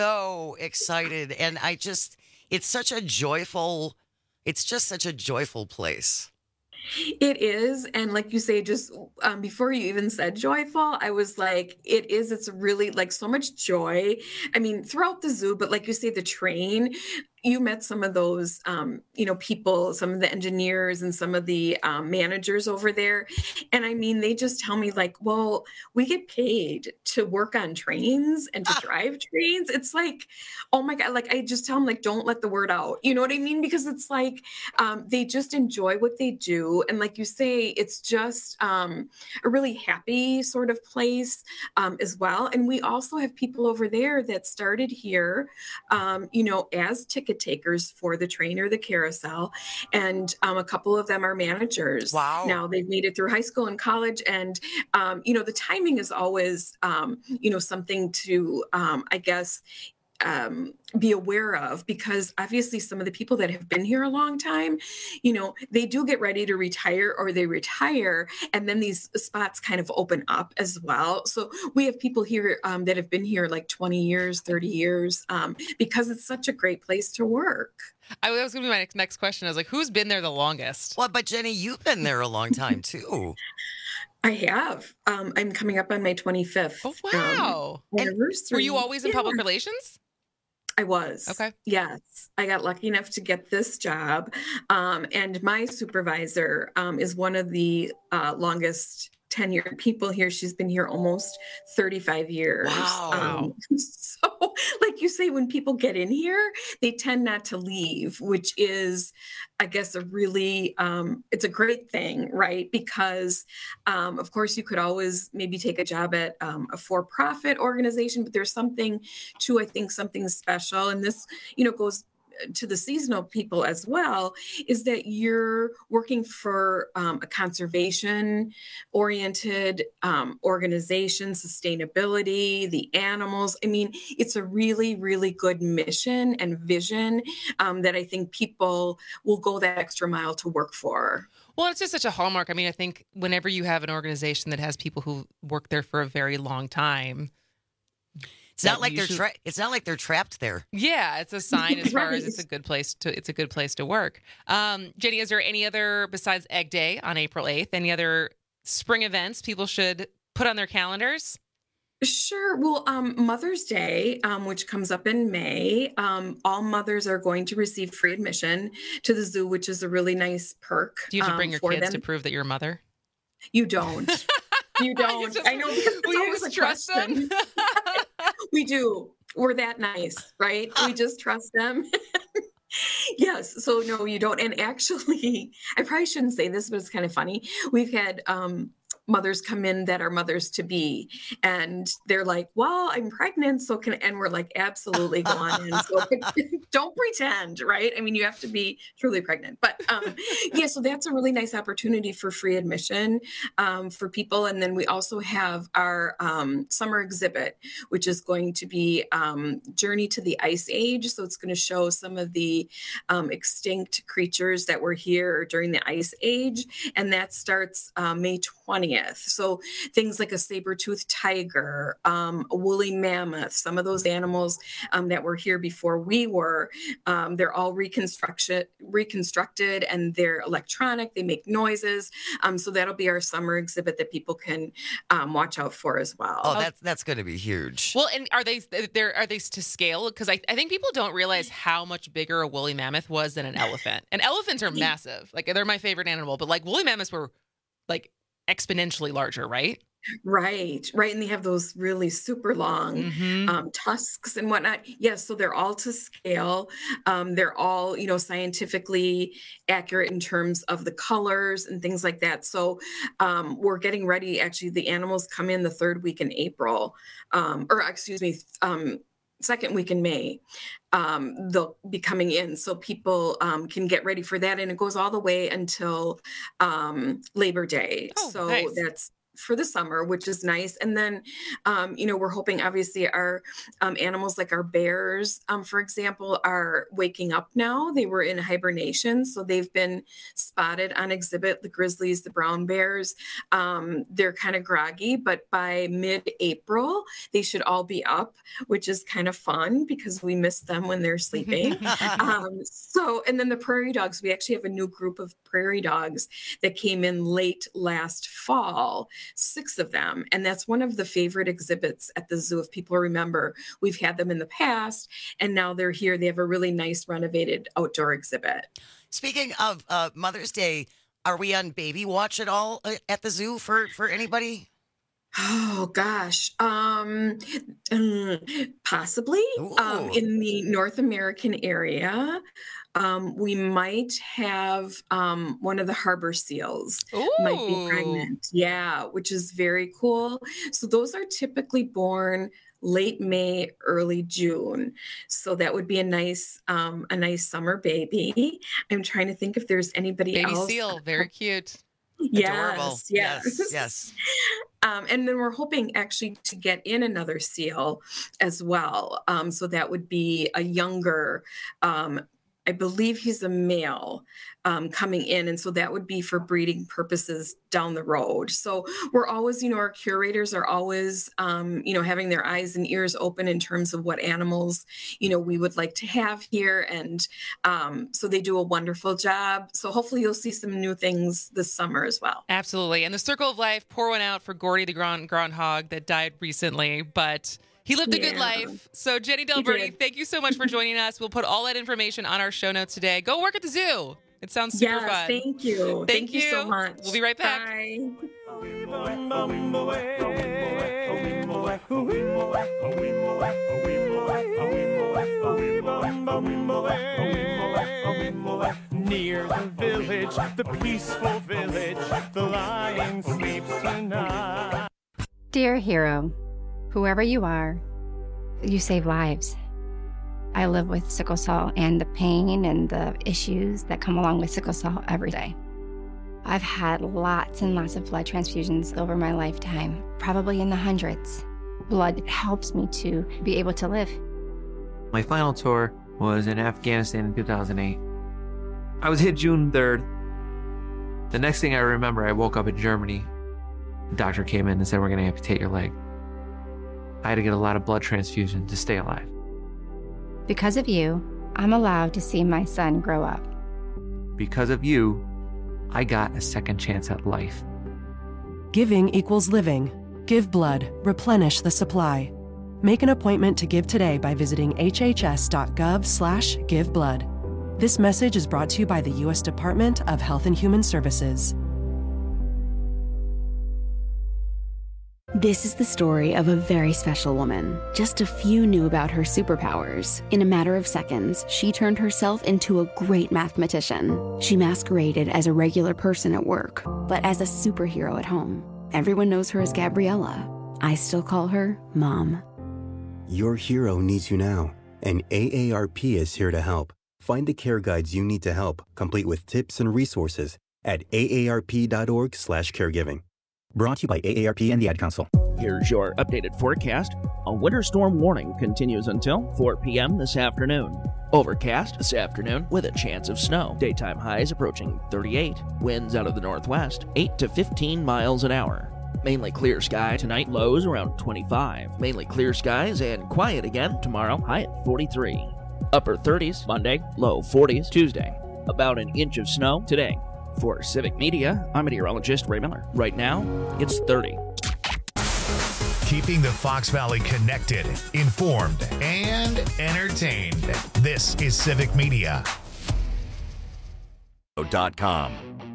so excited. And I just, it's such a joyful, it's just such a joyful place. It is. And like you say, just um, before you even said joyful, I was like, it is. It's really like so much joy. I mean, throughout the zoo, but like you say, the train, you met some of those, um, you know, people, some of the engineers and some of the um, managers over there. And I mean, they just tell me like, well, we get paid to work on trains and to drive trains. It's like, oh my God, like I just tell them like, don't let the word out. You know what I mean? Because it's like, um, they just enjoy what they do. And like you say, it's just um, a really happy sort of place um, as well. And we also have people over there that started here, um, you know, as ticket takers for the train or the carousel, and um, a couple of them are managers. Wow! Now they've made it through high school and college, and um, you know the timing is always um, you know something to um, I guess. Um, be aware of, because obviously some of the people that have been here a long time, you know, they do get ready to retire or they retire, and then these spots kind of open up as well. So we have people here um, that have been here like twenty years, thirty years, um, because it's such a great place to work. I that was going to be my next question. I was like, who's been there the longest? Well, but Jenny, you've been there a long time too. I have. Um, I'm coming up on my twenty-fifth. Oh, wow. Um, anniversary. Were you always in yeah. public relations? I was. Okay. Yes. I got lucky enough to get this job. Um, and my supervisor um, is one of the uh, longest tenured people here. She's been here almost thirty-five years. Wow. Um, so like you say, when people get in here, they tend not to leave, which is, I guess, a really, um, it's a great thing, right? Because, um, of course, you could always maybe take a job at um, a for-profit organization, but there's something to, I think, something special. And this, you know, goes to the seasonal people as well, is that you're working for um, a conservation oriented um, organization, sustainability, the animals. I mean, it's a really, really good mission and vision um, that I think people will go that extra mile to work for. Well, it's just such a hallmark. I mean, I think whenever you have an organization that has people who work there for a very long time, it's not like they're tra- it's not like they're trapped there. Yeah, it's a sign as far Right. as it's a good place to it's a good place to work. Um, Jenny, is there any other besides Egg Day on April eighth? Any other spring events people should put on their calendars? Sure. Well, um, Mother's Day, um, which comes up in May, um, all mothers are going to receive free admission to the zoo, which is a really nice perk. Do you have to um, bring your for kids them. to prove that you're a mother? You don't. You don't. just- I know. Because it's will you always just a trust them? question. We do. We're that nice, right? We just trust them. Yes. So no, you don't. And actually, I probably shouldn't say this, but it's kind of funny. We've had um, mothers come in that are mothers to be, and they're like, well, I'm pregnant. So can, and we're like, absolutely, go on in. So don't pretend, right? I mean, you have to be truly pregnant. But um, yeah, so that's a really nice opportunity for free admission um, for people. And then we also have our um, summer exhibit, which is going to be um, Journey to the Ice Age. So it's going to show some of the um, extinct creatures that were here during the Ice Age. And that starts uh, May twentieth. So things like a saber-toothed tiger, um, a woolly mammoth, some of those animals um, that were here before we were, um, they're all reconstruction, reconstructed and they're electronic, they make noises. Um, so that'll be our summer exhibit that people can um, watch out for as well. Oh, that's that's going to be huge. Well, and are they they're are they to scale? Because I, I think people don't realize how much bigger a woolly mammoth was than an elephant. And elephants are massive. Like they're my favorite animal, but like woolly mammoths were like exponentially larger, right? Right, right. And they have those really super long Mm-hmm. um, tusks and whatnot. Yes, so they're all to scale. Um, they're all, you know, scientifically accurate in terms of the colors and things like that. So um, we're getting ready. Actually, the animals come in the third week in April, um, or excuse me, um, second week in May. Um, they'll be coming in, so people um, can get ready for that, and it goes all the way until um, Labor Day. Oh, so nice. that's for the summer, which is nice. And then, um, you know, we're hoping obviously our um, animals like our bears, um, for example, are waking up now. They were in hibernation, so they've been spotted on exhibit. The grizzlies, the brown bears, um, they're kind of groggy, but by mid-April, they should all be up, which is kind of fun because we miss them when they're sleeping. um, so, and then the prairie dogs, we actually have a new group of prairie dogs that came in late last fall. Six of them. And that's one of the favorite exhibits at the zoo. If people remember, we've had them in the past and now they're here. They have a really nice renovated outdoor exhibit. Speaking of uh, Mother's Day, are we on baby watch at all uh, at the zoo for, for anybody? Oh gosh, um, uh, possibly um, in the North American area. Um, we might have um, one of the harbor seals might be pregnant. Yeah, which is very cool. So those are typically born late May, early June. So that would be a nice, um, a nice summer baby. I'm trying to think if there's anybody Baby else. seal, very cute. Adorable. Yes, yes, Yes, yes. Um, and then we're hoping actually to get in another seal as well. Um, so that would be a younger, um, I believe he's a male um, coming in. And so that would be for breeding purposes down the road. So we're always, you know, our curators are always, um, you know, having their eyes and ears open in terms of what animals, you know, we would like to have here. And um, so they do a wonderful job. So hopefully you'll see some new things this summer as well. Absolutely. And the Circle of Life, pour one out for Gordy the Grand Groundhog that died recently, but he lived a good Yeah. life. So Jenny He Delberti, did. thank you so much for joining us. We'll put all that information on our show notes today. Go work at the zoo. It sounds super Yes, fun. thank you. Thank, Thank you so much. We'll be right back. Bye. Near the village, the peaceful village, the lion sleeps tonight. Dear hero, whoever you are, you save lives. I live with sickle cell and the pain and the issues that come along with sickle cell every day. I've had lots and lots of blood transfusions over my lifetime, probably in the hundreds. Blood helps me to be able to live. My final tour was in Afghanistan in two thousand eight. I was hit June third. The next thing I remember, I woke up in Germany. The doctor came in and said, we're going to amputate your leg. I had to get a lot of blood transfusion to stay alive. Because of you, I'm allowed to see my son grow up. Because of you, I got a second chance at life. Giving equals living. Give blood. Replenish the supply. Make an appointment to give today by visiting hhs.gov slash give blood. This message is brought to you by the U S Department of Health and Human Services. This is the story of a very special woman. Just a few knew about her superpowers. In a matter of seconds, she turned herself into a great mathematician. She masqueraded as a regular person at work, but as a superhero at home. Everyone knows her as Gabriella. I still call her Mom. Your hero needs you now, and A A R P is here to help. Find the care guides you need to help, complete with tips and resources at aarp.org slash caregiving. Brought to you by A A R P and the Ad Council. Here's your updated forecast. A winter storm warning continues until four p.m. this afternoon. Overcast this afternoon with a chance of snow. Daytime highs approaching thirty-eight. Winds out of the northwest, eight to fifteen miles an hour. Mainly clear sky tonight, lows around twenty-five. Mainly clear skies and quiet again tomorrow, high at forty-three. Upper thirties Monday, low forties Tuesday. About an inch of snow today. For Civic Media, I'm meteorologist Ray Miller. Right now, it's thirty. Keeping the Fox Valley connected, informed, and entertained. This is Civic Media. Dot com.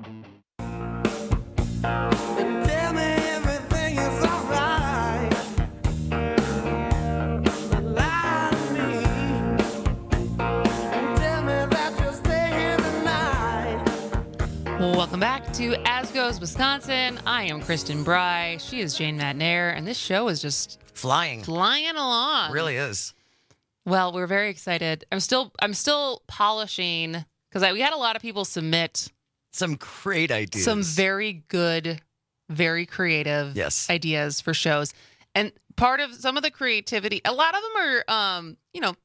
Welcome back to As Goes Wisconsin. I am Kristen Bry. She is Jane Matnair, and this show is just flying, flying along. It really is. Well, we're very excited. I'm still, I'm still polishing because we had a lot of people submit some great ideas, some very good, very creative yes. ideas for shows, and part of some of the creativity. A lot of them are, um, you know.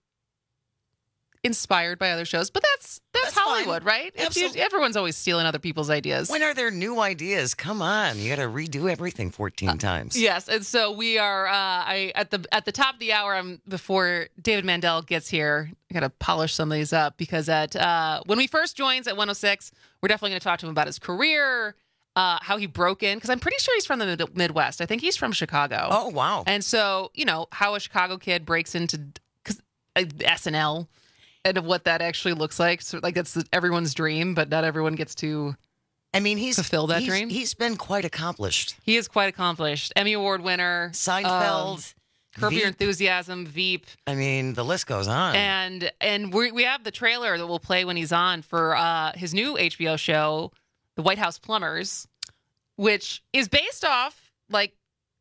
inspired by other shows, but that's that's, that's Hollywood, fine. Right? Absolutely. Everyone's always stealing other people's ideas. When are there new ideas? Come on, you got to redo everything fourteen uh, times. Yes, and so we are. Uh, I at the at the top of the hour. I'm before David Mandel gets here. I got to polish some of these up because at uh, when we first joins at one oh six, we're definitely going to talk to him about his career, uh, how he broke in. Because I'm pretty sure he's from the mid- Midwest. I think he's from Chicago. Oh wow! And so you know how a Chicago kid breaks into cause, uh, S N L. And of what that actually looks like. So, like, that's everyone's dream, but not everyone gets to I mean, he's fulfill that he's, dream. He's been quite accomplished. He is quite accomplished. Emmy Award winner. Seinfeld. Um, Curb Your Enthusiasm, Veep. I mean, the list goes on. And and we we have the trailer that we'll play when he's on for uh, his new H B O show, The White House Plumbers, which is based off, like,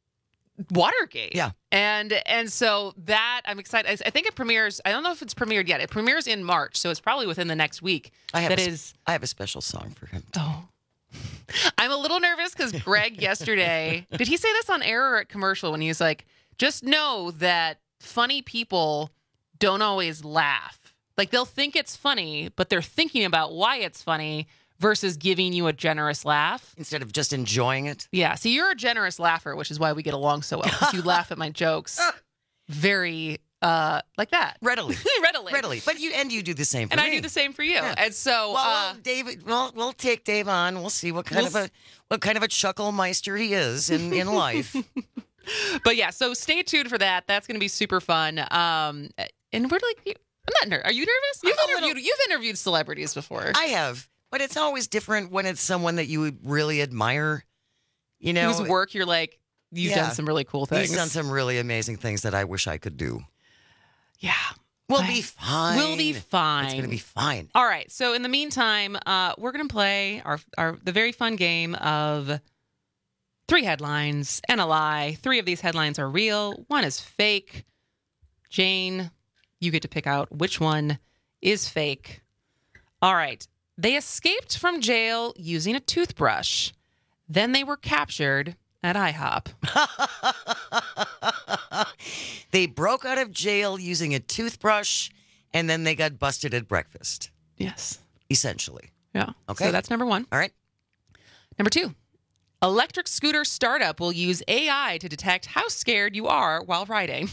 Watergate. Yeah. And and so that I'm excited. I think it premieres. I don't know if it's premiered yet. It premieres in March, so it's probably within the next week. I have that a, is. I have a special song for him. Oh. I'm a little nervous because Greg yesterday did he say this on air or at commercial when he was like, just know that funny people don't always laugh. Like they'll think it's funny, but they're thinking about why it's funny versus giving you a generous laugh. Instead of just enjoying it. Yeah. So you're a generous laugher, which is why we get along so well. Because you laugh at my jokes very uh, like that. Readily. Readily. Readily. But you and you do the same for and me. And I do the same for you. Yeah. And so well, uh, well, David, well, we'll take Dave on. We'll see what kind we'll of a what kind of a chuckle meister he is in, in life. But yeah, so stay tuned for that. That's going to be super fun. Um, and we're like, I'm not nervous. Are you nervous? You've I'm interviewed little... you've interviewed celebrities before. I have. But it's always different when it's someone that you really admire, you know. Whose work you're like, you've yeah. done some really cool things. He's done some really amazing things that I wish I could do. Yeah. We'll be fine. We'll be fine. It's going to be fine. All right. So in the meantime, uh, we're going to play our, our the very fun game of three headlines and a lie. Three of these headlines are real. One is fake. Jane, you get to pick out which one is fake. All right. They escaped from jail using a toothbrush. Then they were captured at IHOP. They broke out of jail using a toothbrush, and then they got busted at breakfast. Yes. Essentially. Yeah. Okay. So that's number one. All right. Number two, electric scooter startup will use A I to detect how scared you are while riding.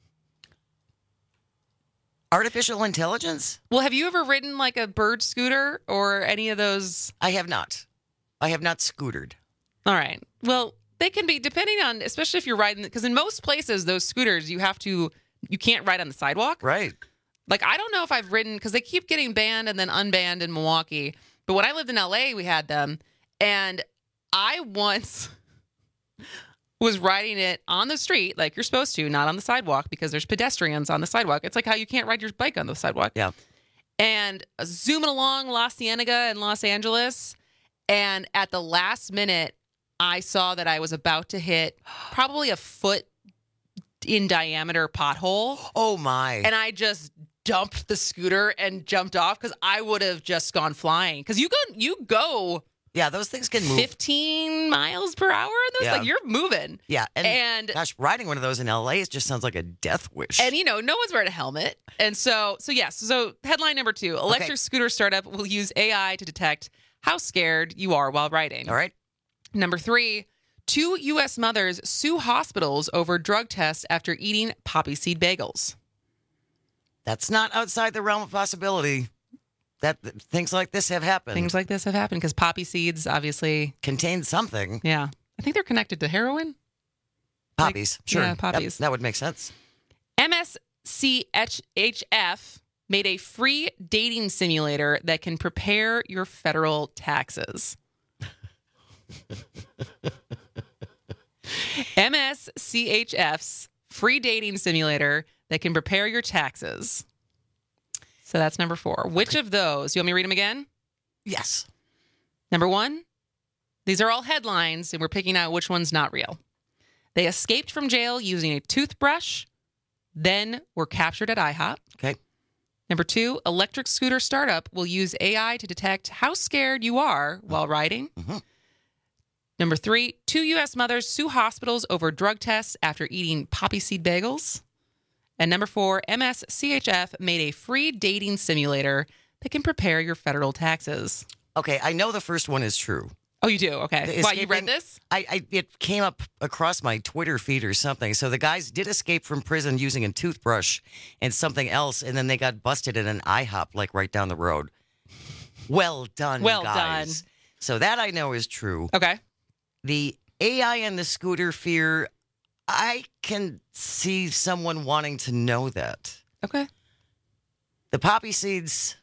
Artificial intelligence? Well, have you ever ridden like a bird scooter or any of those? I have not. I have not scootered. All right. Well, they can be, depending on, especially if you're riding, because in most places, those scooters, you have to, you can't ride on the sidewalk. Right. Like, I don't know if I've ridden, because they keep getting banned and then unbanned in Milwaukee. But when I lived in L A, we had them. And I once was riding it on the street like you're supposed to, not on the sidewalk, because there's pedestrians on the sidewalk. It's like how you can't ride your bike on the sidewalk. Yeah. And zooming along La Cienega in Los Angeles. And at the last minute, I saw that I was about to hit probably a foot in diameter pothole. Oh, my. And I just dumped the scooter and jumped off because I would have just gone flying. Because you go, you go... Yeah, those things can move. fifteen miles per hour in those? Yeah. Like, you're moving. Yeah. And, And- gosh, riding one of those in L A, it just sounds like a death wish. And, you know, no one's wearing a helmet. And so, so yes. So headline number two, electric Okay. scooter startup will use A I to detect how scared you are while riding. All right. Number three, two U S mothers sue hospitals over drug tests after eating poppy seed bagels. That's not outside the realm of possibility. That things like this have happened. Things like this have happened because poppy seeds obviously contain something. Yeah. I think they're connected to heroin. Poppies. Like, sure. yeah, poppies. That, that would make sense. M S C H F made a free dating simulator that can prepare your federal taxes. M S C H F's free dating simulator that can prepare your taxes. So that's number four. Which of those? You want me to read them again? Yes. Number one, these are all headlines, and we're picking out which one's not real. They escaped from jail using a toothbrush, then were captured at IHOP. Okay. Number two, electric scooter startup will use A I to detect how scared you are while riding. Mm-hmm. Number three, two U S mothers sue hospitals over drug tests after eating poppy seed bagels. And number four, M S C H F made a free dating simulator that can prepare your federal taxes. Okay, I know the first one is true. Oh, you do? Okay. The Why, you read escaping- this? I, I it came up across my Twitter feed or something. So the guys did escape from prison using a toothbrush and something else, and then they got busted at an IHOP like right down the road. Well done, Well guys. done. So that I know is true. Okay. The A I and the scooter fear, I can see someone wanting to know that. Okay. The poppy seeds,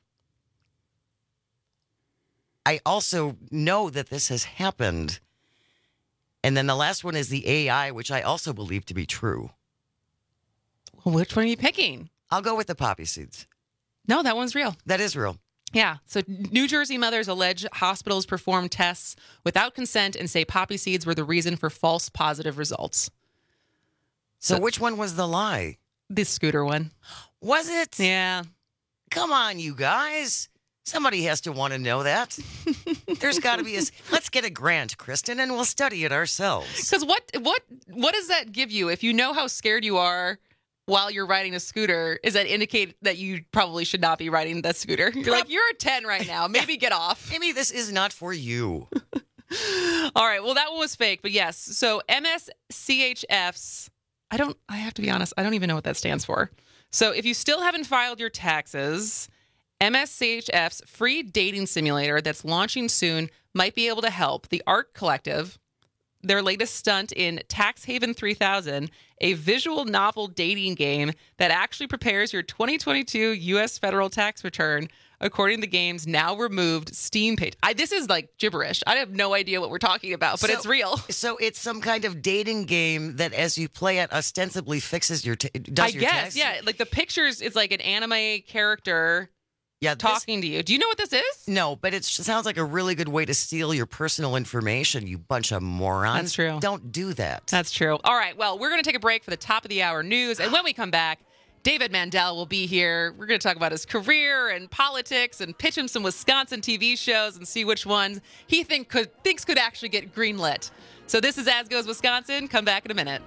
I also know that this has happened. And then the last one is the A I, which I also believe to be true. Well, which one are you picking? I'll go with the poppy seeds. No, that one's real. That is real. Yeah. So New Jersey mothers allege hospitals performed tests without consent and say poppy seeds were the reason for false positive results. So, So- which one was the lie? The scooter one. Was it? Yeah. Come on, you guys. Somebody has to want to know that. There's got to be a... Let's get a grant, Kristen, and we'll study it ourselves. Because what what what does that give you if you know how scared you are while you're riding a scooter? Is that indicate that you probably should not be riding that scooter? You're like, you're a ten right now. Maybe get off. Maybe this is not for you. All right. Well, that one was fake, but yes. So M S C H F's, I don't, I have to be honest, I don't even know what that stands for. So if you still haven't filed your taxes, M S C H F's free dating simulator that's launching soon might be able to help. The Art Collective, their latest stunt in Tax Haven three thousand, a visual novel dating game that actually prepares your twenty twenty-two U S federal tax return, according to the game's now removed Steam page. I, this is like gibberish. I have no idea what we're talking about, but So- it's real. So it's some kind of dating game that, as you play it, ostensibly fixes your ta- does I your guess, tax. yeah. Like the pictures, it's like an anime character Yeah, this- talking to you. Do you know what this is? No, but it sounds like a really good way to steal your personal information, you bunch of morons. That's true. Don't do that. That's true. All right. Well, we're going to take a break for the top of the hour news. And when we come back, David Mandel will be here. We're going to talk about his career and politics and pitch him some Wisconsin T V shows and see which ones he think could thinks could actually get greenlit. So this is As Goes Wisconsin. Come back in a minute.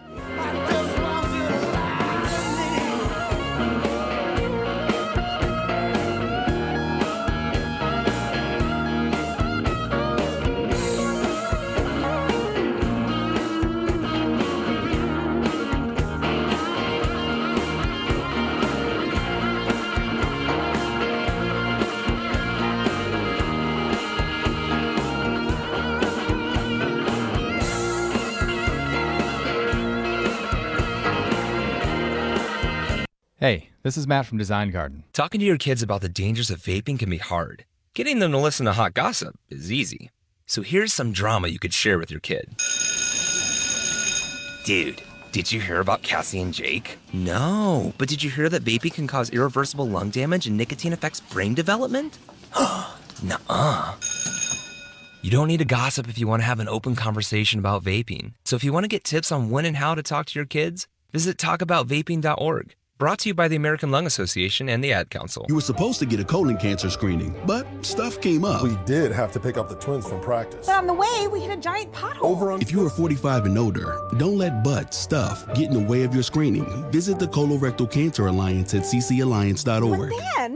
Hey, this is Matt from Design Garden. Talking to your kids about the dangers of vaping can be hard. Getting them to listen to hot gossip is easy. So here's some drama you could share with your kid. Dude, did you hear about Cassie and Jake? No, but did you hear that vaping can cause irreversible lung damage and nicotine affects brain development? Nuh-uh. You don't need to gossip if you want to have an open conversation about vaping. So if you want to get tips on when and how to talk to your kids, visit talk about vaping dot org. Brought to you by the American Lung Association and the Ad Council. You were supposed to get a colon cancer screening, but stuff came up. We did have to pick up the twins from practice. But on the way, we hit a giant pothole. Over on- if you are forty-five and older, don't let butt stuff get in the way of your screening. Visit the Colorectal Cancer Alliance at c c alliance dot org. But then...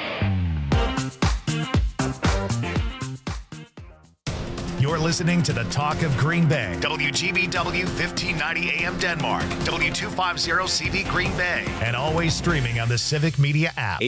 You're listening to the Talk of Green Bay. W G B W fifteen ninety A M Denmark. W two fifty C V Green Bay. And always streaming on the Civic Media app.